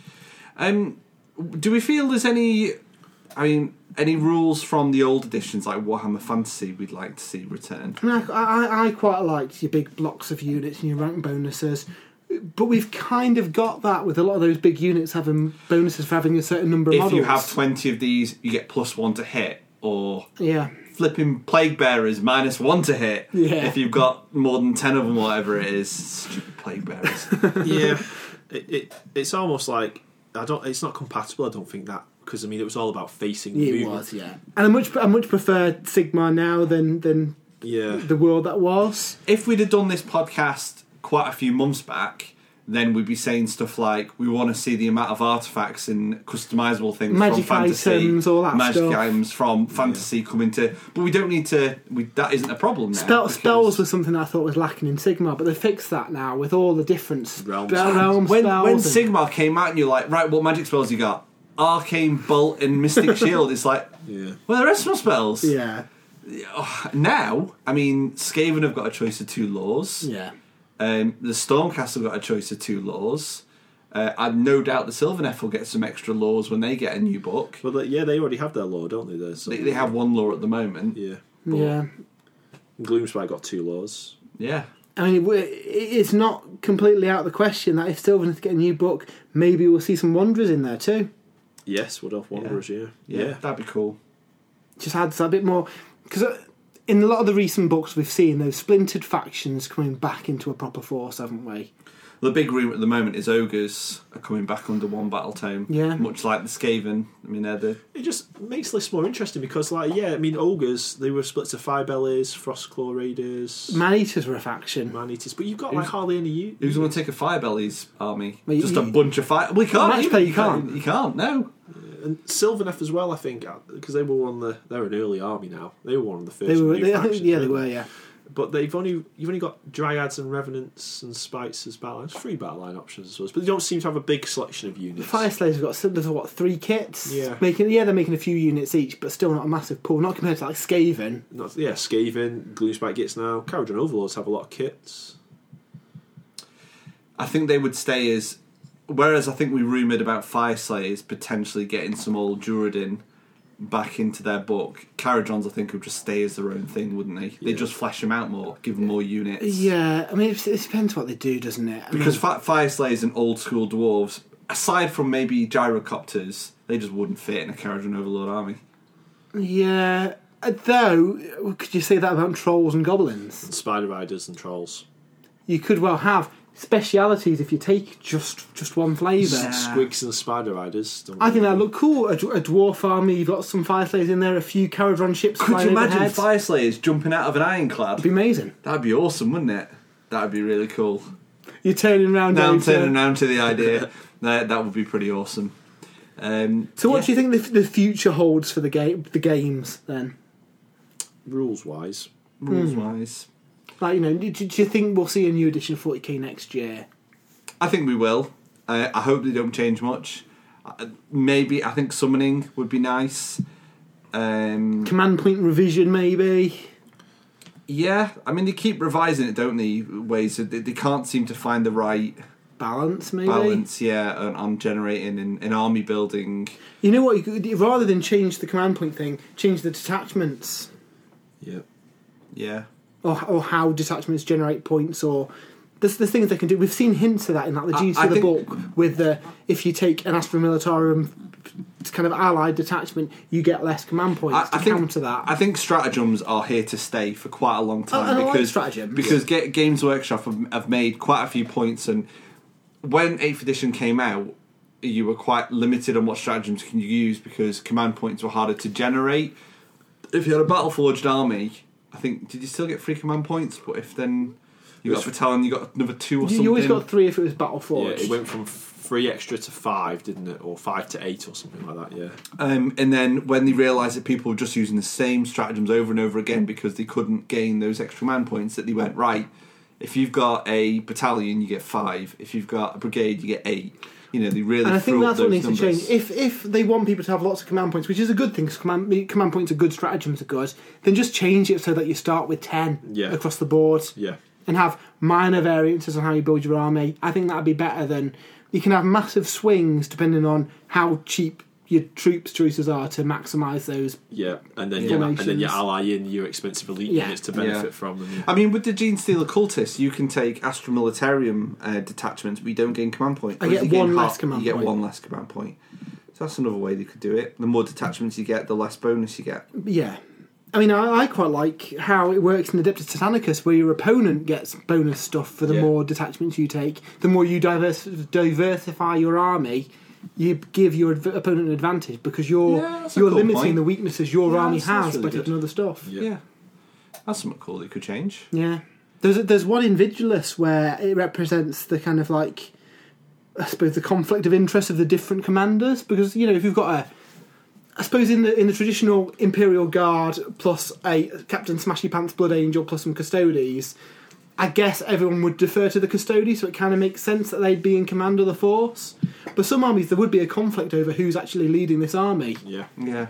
Um, do we feel there's any? I mean, any rules from the old editions like Warhammer Fantasy we'd like to see return? I, mean, I, I, I quite liked your big blocks of units and your rank bonuses, but we've kind of got that with a lot of those big units having bonuses for having a certain number of If models. you have twenty of these, you get plus one to hit, or yeah. flipping Plague Bearers minus one to hit. Yeah. If you've got more than ten of them, or whatever it is, stupid Plague Bearers. yeah, it, it it's almost like I don't. It's not compatible. I don't think that because I mean it was all about facing. It movement. was, yeah. And I much I much prefer Sigmar now than than Yeah, the world that was. If we'd have done this podcast quite a few months back, then we'd be saying stuff like we want to see the amount of artifacts and customizable things Magic from fantasy, items, all that magic stuff. items from fantasy coming to. But we don't need to. We, that isn't a problem now. Spell, because spells was something that I thought was lacking in Sigmar, but they fixed that now with all the different Realm spell spells. realm when spells. when and- Sigmar came out and you're like, right, what magic spells you got? Arcane Bolt and Mystic Shield. It's like, yeah. well, the rest of my spells. yeah, Now, I mean, Skaven have got a choice of two laws. yeah. Um, the Stormcast have got a choice of two laws. Uh, I've no doubt the Sylvaneth will get some extra laws when they get a new book. Well, they, yeah, they already have their law, don't they? There's They, they have one law at the moment. Yeah, Yeah, Gloomspite got two laws. Yeah. I mean, it, w- it's not completely out of the question that if Sylvaneth get a new book, maybe we'll see some Wanderers in there too. Yes, Wood Elf Wanderers. Yeah, Yeah, yeah. that'd be cool. just adds a bit more, because in a lot of the recent books we've seen those splintered factions coming back into a proper force, haven't we? The big rumour at the moment is ogres are coming back under one battle tome. Yeah. Much like the Skaven. I mean, they're the... It just makes lists more interesting because, like, yeah, I mean, ogres, they were split to Firebellies, Frostclaw Raiders, Man-Eaters were a faction. Man-Eaters, but you've got, like, Who's- hardly any... U- Who's going to take a Firebellies army? Well, you- Just a you- bunch of fire... We can't. Match even. play, you can't. You can't, no. And Sylvaneth as well, I think, because they were one of the... They're an early army now. They were one of the first They were, new they, I think, factions, yeah, they weren't were, yeah. But they've only you've only got Dryads and Revenants and Spites as battle lines, three battle line options as well. But they don't seem to have a big selection of units. Fire Slayers have got some- there's what three kits. Yeah. making yeah they're making a few units each, but still not a massive pool. Not compared to like Skaven. Not, yeah, Skaven, Gloomspite kits now. Caradron Overlords have a lot of kits. I think they would stay as... Whereas I think we rumoured about Fire Slayers potentially getting some old Duradin back into their book, Caradrons I think would just stay as their own thing, wouldn't they? They Yeah. just flesh them out more, give them more units. Yeah, I mean it, it depends what they do, doesn't it? I Because mean, fi- Fire Slayers and old school dwarves, aside from maybe gyrocopters, they just wouldn't fit in a Caradron Overlord army. yeah. uh, Though, could you say that about trolls and goblins? And Spider Riders and Trolls. You could well have specialities if you take just just one flavour. Yeah. Squigs and Spider Riders. Don't I think really- that'd look cool. A, d- a dwarf army, you've got some Fire Slayers in there, a few Caradron ships. Could flying you imagine overhead. Fire Slayers jumping out of an ironclad? It'd be amazing. That'd be awesome, wouldn't it? That'd be really cool. You're turning around. Now I'm over to- turning around to the idea. that that would be pretty awesome. Um, So, what yeah. do you think the, the future holds for the game? The games then, rules wise. rules wise? like you know, do, do you think we'll see a new edition of forty K next year? I think we will. Uh, I hope they don't change much. Uh, maybe I think summoning would be nice. Um, Command point revision, maybe. yeah, I mean they keep revising it, don't they? Ways that they, they can't seem to find the right Balance, maybe. balance. Yeah, on, on generating and, and army building. You know what? You could, rather than change the command point thing, change the detachments, Yeah. Yeah, or or how detachments generate points, or there's there's things they can do. We've seen hints of that in like the I- Genius I of the think- book with the if you take an Astra Militarum kind of allied detachment, you get less command points I, to I think counter that. I think stratagems are here to stay for quite a long time I- I like because stratagems. because Ga- Games Workshop have, have made quite a few points, and when eighth edition came out, you were quite limited on what stratagems can you use because command points were harder to generate. If you had a battle forged army, I think did you still get free command points? But if then you got Yes. Vitalan, you got another two or you, something. you always got three if it was Battle Yeah, Forged. it went from three extra to five, didn't it? Or five to eight or something like that, yeah. Um, and then when they realised that people were just using the same stratagems over and over again because they couldn't gain those extra command points, that they went, right, if you've got a battalion, you get five. If you've got a brigade, you get eight. You know, they really and I think threw up that's what those needs to numbers. change. If if they want people to have lots of command points, which is a good thing, because command, command points are good, stratagems are good, then just change it so that you start with ten Yeah. across the board Yeah. and have minor variances on how you build your army. I think that'd be better than you can have massive swings depending on how cheap your troops choices are to maximise those. Yeah. And then Yeah. you and then you Formations. ally in your expensive elite Yeah. units to benefit Yeah. from them. Yeah. I mean, with the Gene Stealer Cultists, you can take Astra Militarium uh, detachments, but you don't gain command point. I Whereas get you gain one less half- command You get point. one less command point. So that's another way they could do it. The more detachments you get, the less bonus you get. Yeah. I mean, I, I quite like how it works in Adeptus Titanicus, where your opponent gets bonus stuff for the Yeah. more detachments you take. The more you divers- diversify your army, you give your adv- opponent an advantage because you're Yeah, that's a you're cool limiting point. the weaknesses your Yeah, army that's- that's has really by taking good. other stuff. Yeah. Yeah. That's something cool that could change. Yeah. There's there's one in Vigilus where it represents the kind of like, I suppose, the conflict of interest of the different commanders, because you know if you've got a, I suppose in the in the traditional Imperial Guard plus a Captain Smashy Pants Blood Angel plus some Custodes, I guess everyone would defer to the Custodes, so it kind of makes sense that they'd be in command of the force. But some armies there would be a conflict over who's actually leading this army. Yeah. Yeah.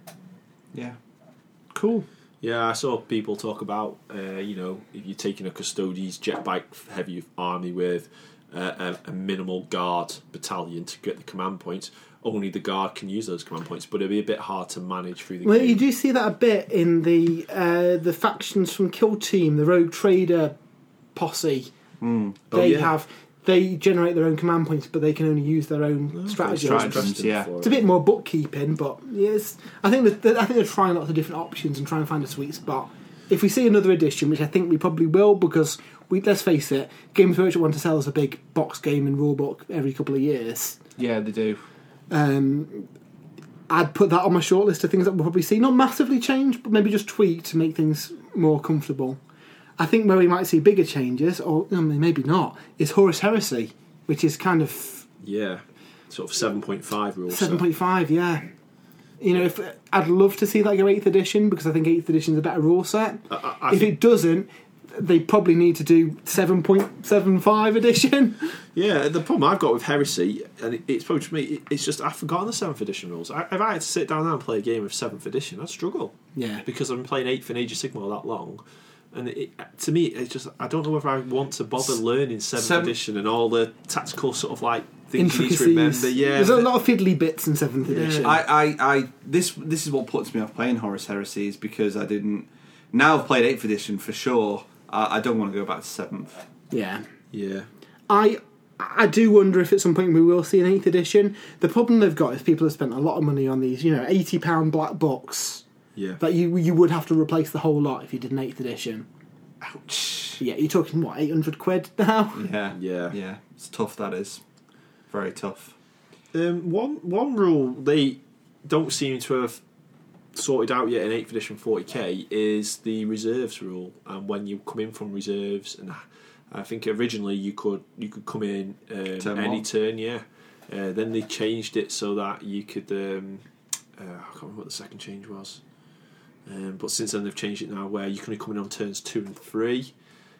Yeah. Cool. Yeah, I saw people talk about, uh, you know, if you're taking a Custodes jet bike heavy army with uh, a, a minimal guard battalion to get the command points, only the guard can use those command points, but it'd be a bit hard to manage through the Well, game. you do see that a bit in the uh, the factions from Kill Team, the Rogue Trader posse. Oh, They yeah. have they generate their own command points, but they can only use their own Okay, strategies. strategies, yeah. It's a bit more bookkeeping, but yes, I think that, that I think they're trying lots of different options and trying to find a sweet spot. If we see another edition, which I think we probably will, because we let's face it, Games Workshop want to sell us a big box game and rulebook every couple of years. Yeah, they do. Um, I'd put that on my shortlist of things that we'll probably see. Not massively change, but maybe just tweak to make things more comfortable. I think where we might see bigger changes, or I mean, maybe not, is Horus Heresy, which is kind of Yeah, sort of seven point five rules. seven point five, yeah. You know, if I'd love to see that go eighth edition, because I think eighth edition is a better rule set. I, I, I if think, it doesn't, they probably need to do seven point seven five edition. yeah, the problem I've got with Heresy, and it, it's probably just me, it, it's just I've forgotten the seventh edition rules. I, if I had to sit down now and play a game of seventh edition, I'd struggle. Yeah. Because I've been playing eighth in Age of Sigmar that long. And it, to me, it's just I don't know whether I want to bother learning seventh Seven- edition and all the tactical sort of like things you need to remember. Intricacies. Yeah, There's a lot of fiddly bits in seventh Yeah. edition. I, I, I, this, this is what puts me off playing Horus Heresy, is because I didn't. Now I've played eighth edition for sure. I, I don't want to go back to seventh. yeah. yeah. I I do wonder if at some point we will see an eighth edition. The problem they've got is people have spent a lot of money on these, you know, eighty pound black books Yeah. that you you would have to replace the whole lot if you did an eighth edition. Ouch. Yeah, you're talking, what, eight hundred quid now? Yeah. Yeah. Yeah. It's tough, that is. Very tough. Um, one one rule they don't seem to have sorted out yet in eighth edition forty K is the reserves rule, and when you come in from reserves, and I think originally you could you could come in um, Turn any one. turn, yeah. Uh, then they changed it so that you could. Um, uh, I can't remember what the second change was, um, but since then they've changed it now where you can only come in on turns two and three.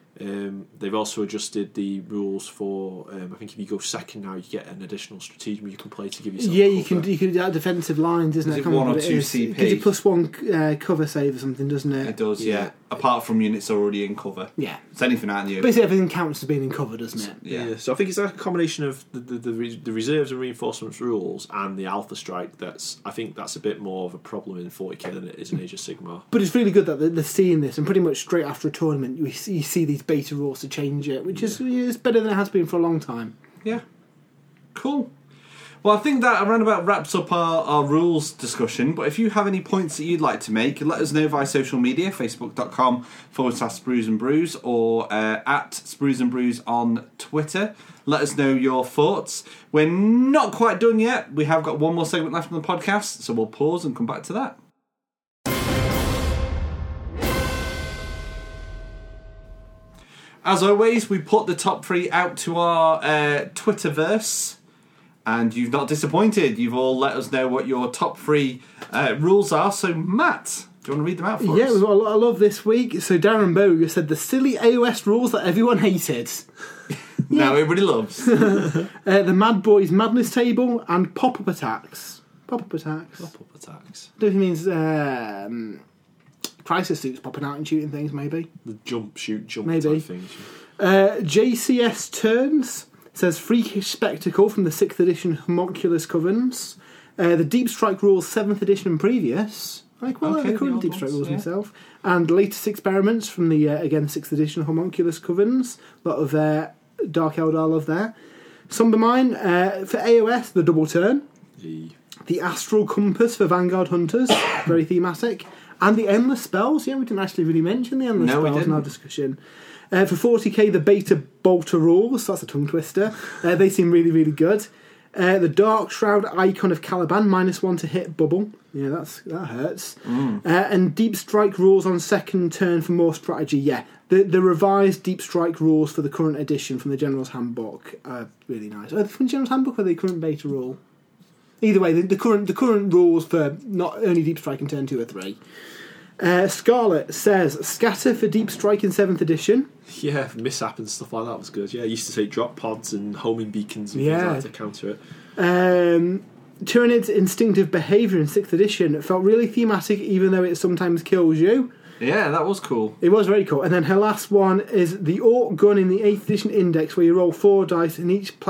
Um, they've also adjusted the rules for. Um, I think if you go second now, you get an additional stratagem you can play to give yourself. Yeah, you cover. can you can do that defensive lines, isn't Is it? it I can't one remember or what it two is. C P? It gives you plus one uh, cover save or something, doesn't it? It does, yeah. Yeah. Apart from units already in cover. Yeah. It's anything out in the open. Basically, everything counts as being in cover, doesn't it? Yeah. Yeah, so I think it's like a combination of the the, the, re- the reserves and reinforcements rules and the Alpha Strike. That's I think that's a bit more of a problem in forty K than it is in Age of Sigmar. But it's really good that they're, they're seeing this, and pretty much straight after a tournament, you see, you see these beta rules to change it, which is it's better than it has been for a long time. Yeah. Cool. Well, I think that around about wraps up our, our rules discussion. But if you have any points that you'd like to make, let us know via social media, facebook.com forward slash Sprues and Brews, or uh, at Sprues and Brews on Twitter. Let us know your thoughts. We're not quite done yet. We have got one more segment left on the podcast, so we'll pause and come back to that. As always, we put the top three out to our uh, Twitterverse, and you've not disappointed. You've all let us know what your top three uh, rules are. So, Matt, do you want to read them out for Yeah, us? we've got a lot of love this week. So Darren Bogue said the silly A O S rules that everyone hated. Now everybody loves. Uh, the Mad Boys Madness Table and pop-up attacks. Pop-up attacks. Pop-up attacks. I don't think it means um, crisis suits popping out and shooting things, maybe. The jump, shoot, jump Maybe. type things. Uh, J C S Turns says freakish spectacle from the sixth edition Homunculus Covens. Uh, the Deep Strike rules seventh edition and previous. I like well Okay, the the current old Deep Strike ones, rules yeah. myself. And latest experiments from the uh, again sixth edition Homunculus Covens. A lot of uh, Dark Eldar love there. Sombermine uh, for A O S, the double turn. The The Astral Compass for Vanguard Hunters, very thematic. And the Endless Spells, yeah, we didn't actually really mention the Endless No, we Spells in our didn't. discussion. Uh, for forty K, the Beta Bolter rules, that's a tongue twister. Uh, they seem really, really good. Uh, the Dark Shroud Icon of Caliban, minus one to hit bubble. Yeah, that's that hurts. Mm. Uh, and Deep Strike rules on second turn for more strategy, yeah. The the revised Deep Strike rules for the current edition from the General's Handbook are really nice. Are they from the General's Handbook or are they current beta rule? Either way, the, the current the current rules for not only Deep Strike in turn two or three. Uh, Scarlet says scatter for Deep Strike in seventh edition. yeah, mishap and stuff like that was good. Yeah, I used to say drop pods and homing beacons and Yeah. things like that to counter it. Um, Tyranid's instinctive behaviour in sixth edition felt really thematic, even though it sometimes kills you. Yeah, that was cool. It was very cool. And then her last one is the Orc gun in the eighth edition index, where you roll four dice and each play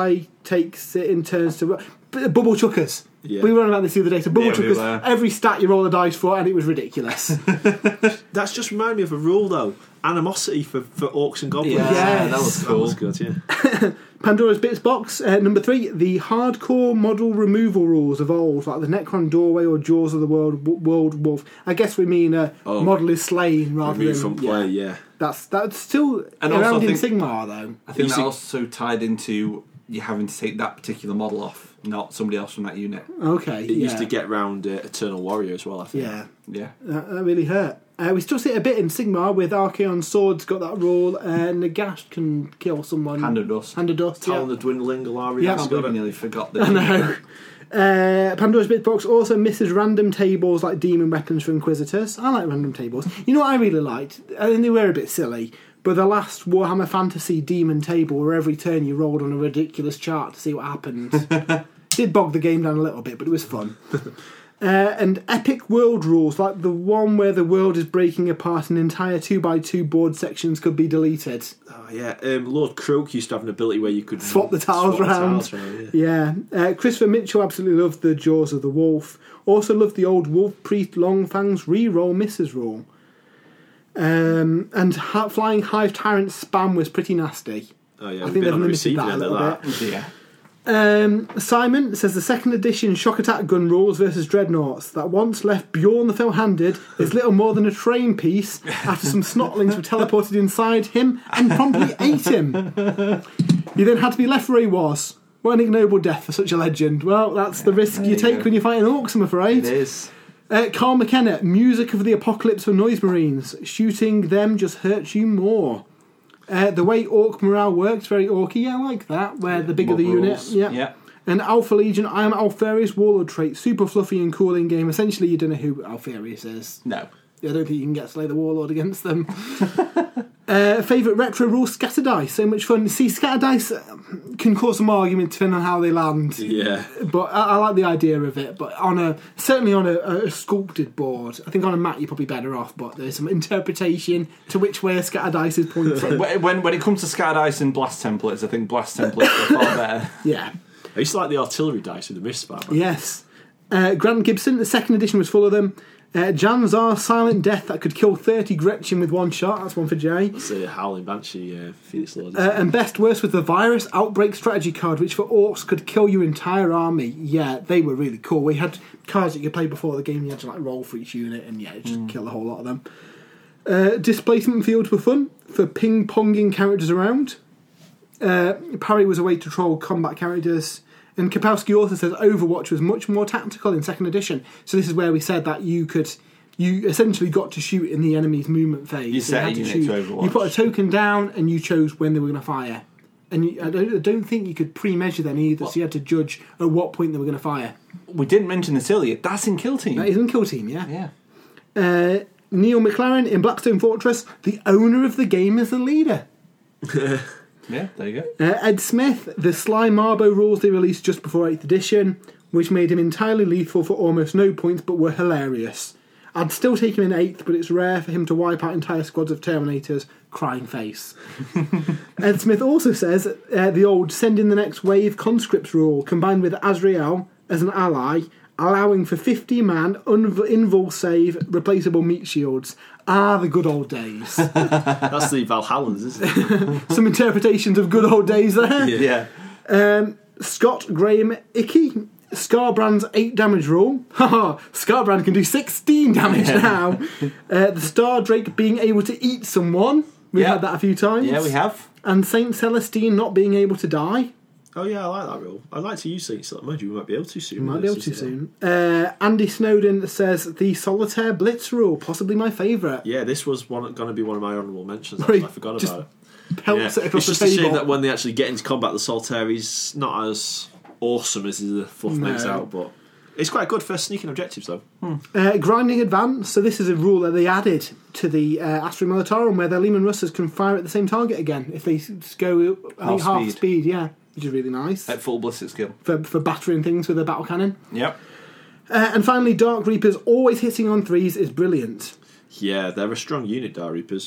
takes it in turns to... B- bubble chuckers. Yeah. We were on about this the other day. So bubble Yeah, we chuckers, were. every stat you roll the dice for, and it was ridiculous. That's just reminded me of a rule, though. Animosity for, for orcs and goblins. Yeah, Yes. that was That cool. was good, yeah. Pandora's Bits box, uh, number three, the hardcore model removal rules evolved, like the Necron Doorway or Jaws of the World World Wolf. I guess we mean a Oh. model is slain rather Remove than... from play, yeah. That's that's still And also around I in think- Sigmar, though. I think You that see- also tied into you having to take that particular model off, not somebody else from that unit. Okay, It yeah. used to get round uh, Eternal Warrior as well, I think. Yeah, Yeah. that, that really hurt. Uh, we still see it a bit in Sigmar with Archaon Sword's got that rule. Uh, Nagash can kill someone. Hand of Dust. Hand of Dust, Talon yeah. the Dwindling, Galarian. Yeah. I can't believe I nearly forgot that. I know. Uh, Pandora's Bit box also misses random tables like demon weapons for Inquisitors. I like random tables. You know what I really liked? I mean, they were a bit silly, but the last Warhammer Fantasy demon table where every turn you rolled on a ridiculous chart to see what happened. Did bog the game down a little bit, but it was fun. Uh, and epic world rules, like the one where the world is breaking apart and entire two by two board sections could be deleted. Oh, yeah. Um, Lord Croak used to have an ability where you could Swap the tiles swap the round. tiles round, yeah. Yeah. Uh, Christopher Mitchell absolutely loved the Jaws of the Wolf. Also loved the old Wolf Priest Longfang's re-roll misses rule. Um, and ha- Flying Hive Tyrant spam was pretty nasty. Oh, yeah. I we've think been they've on the limited receiving that a end of little that. bit. Yeah. Um, Simon says the second edition shock attack gun rules versus dreadnoughts that once left Bjorn the Fell-Handed is little more than a train piece after some snotlings were teleported inside him and promptly ate him. He then had to be left where he was. What an ignoble death for such a legend. Well, that's the risk There you you take go. when you're fighting orcs, I'm afraid. It is. Uh, Carl McKenna, music of the apocalypse for noise marines. Shooting them just hurts you more. Uh, the way orc morale works, very orky. Yeah, I like that. Where the bigger Mob the unit. rules. Yeah. Yeah. And Alpha Legion, I am Alfarius Warlord trait. Super fluffy and cool in game. Essentially, you don't know who Alfarius is. No. I don't think you can get Slay the Warlord against them. uh, Favourite retro rule, Scatter Dice. So much fun. See, Scatter Dice can cause some argument depending on how they land. Yeah. But I, I like the idea of it. But on a certainly on a, a sculpted board, I think on a mat you're probably better off. But there's some interpretation to which way a Scatter Dice is pointing. When, when when it comes to Scatter Dice and Blast Templates, I think Blast Templates are far better. Yeah. I used to like the artillery dice with the mist spam. Yes. Uh, Grant Gibson, the second edition was full of them. Uh, Janzar, Silent Death that could kill thirty Gretchen with one shot. That's one for Jay. It's a Howling Banshee, uh, Phoenix Lord. Uh, and best worst with the Virus Outbreak strategy card, which for orcs could kill your entire army. Yeah, they were really cool. We had cards that you could play before the game. You had to like roll for each unit, and yeah, just kill a whole lot of them. Uh, displacement fields were fun for ping-ponging characters around. Uh, parry was a way to troll combat characters. And Kapowski also says Overwatch was much more tactical in second edition. So this is where we said that you could, you essentially got to shoot in the enemy's movement phase. You So set had a to unit shoot. to Overwatch. You put a token down and you chose when they were going to fire. And you, I, don't, I don't think you could pre-measure them either, so you had to judge at what point they were going to fire. We didn't mention this earlier. That's in Kill Team. That is in Kill Team, yeah. Yeah. Uh, Neil McLaren in Blackstone Fortress, the owner of the game is the leader. Yeah, there you go. Uh, Ed Smith, the Sly Marbo rules they released just before eighth edition, which made him entirely lethal for almost no points but were hilarious. I'd still take him in eighth, but it's rare for him to wipe out entire squads of Terminators. Crying face. Ed Smith also says uh, the old send in the next wave conscripts rule combined with Azrael as an ally, allowing for fifty man un- invul save replaceable meat shields. Ah, the good old days. That's the Valhallans, isn't it? Some interpretations of good old days there. Yeah. Yeah. Um, Scott Graham Icky, Scarbrand's eight damage rule. Haha, Scarbrand can do sixteen damage Yeah. now. Uh, the Star Drake being able to eat someone. We've Yeah. had that a few times. Yeah, we have. And Saint Celestine not being able to die. Oh, yeah, I like that rule. I'd like to use Saint Celestine. Mind you, we might be able to soon. We might with be able this, to isn't it? soon. Uh, Andy Snowden says the Solitaire Blitz rule, possibly my favourite. Yeah, this was one going to be one of my honourable mentions. Right, Actually. I forgot just about it. Pelts Yeah. it across It's just the a shame table. that when they actually get into combat, the Solitaire is not as awesome as the fluff No. makes out, but it's quite good for sneaking objectives, though. Uh, grinding advance. So this is a rule that they added to the uh, Astra Militarum, where their Lehman Russers can fire at the same target again if they s- go I think Half half speed. speed. Yeah, which is really nice At full ballistic skill. for for battering things with a battle cannon. Yep. Uh, and finally, Dark Reapers always hitting on threes is brilliant. Yeah, they're a strong unit, Dark Reapers.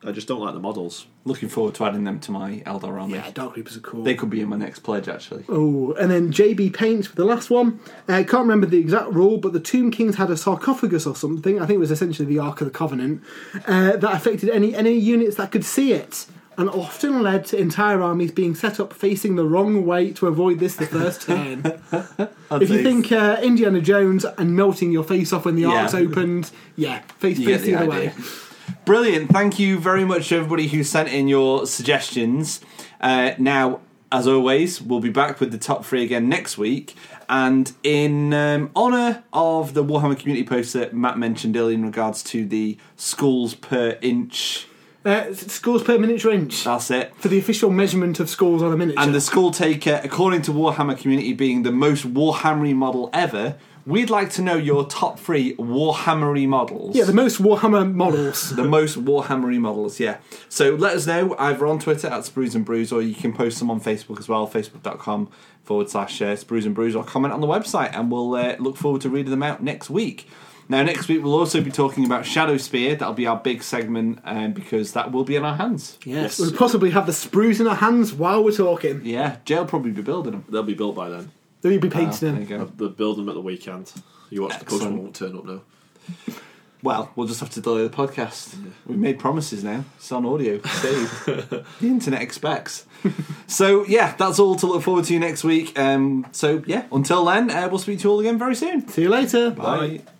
I just don't like the models. Looking forward to adding them to my Eldar army. Yeah, Dark Reapers are cool. They could be in my next pledge, actually. Oh, and then J B Paint for the last one. I uh, can't remember the exact rule, but the Tomb Kings had a sarcophagus or something. I think it was essentially the Ark of the Covenant uh, that affected any any units that could see it, and often led to entire armies being set up facing the wrong way to avoid this the first turn. If you think uh, Indiana Jones and melting your face off when the Yeah. ark's opened, yeah, face, You face get the the other idea. way. Brilliant. Thank you very much to everybody who sent in your suggestions. Uh, now, as always, we'll be back with the top three again next week. And in um, honour of the Warhammer community post that Matt mentioned earlier in regards to the schools per inch, Uh, scores per miniature inch. that's it. For the official measurement of scores on a miniature. And the Skull Taker, according to Warhammer community, being the most Warhammery model ever, we'd like to know your top three Warhammery models. yeah, the most Warhammer models. The most Warhammery models, yeah. So let us know either on Twitter at Sprues and Brews, or you can post them on Facebook as well, facebook.com forward slash uh, Sprues and Brews, or comment on the website, and we'll uh, look forward to reading them out next week. Now, next week we'll also be talking about Shadow Spear. That'll be our big segment, um, because that will be in our hands. Yes, Yes. we'll possibly have the sprues in our hands while we're talking. Yeah, Jay will probably be building them. They'll be built by then. Then you'll be Ah, painting there them. you go. They'll build them at the weekend. You watch Excellent. the postman won't turn up now. Well, we'll just have to delay the podcast. We've made promises now. It's on audio. Saved. The internet expects. So, yeah, that's all to look forward to next week. Um, so, yeah, until then, uh, we'll speak to you all again very soon. See you later. Bye.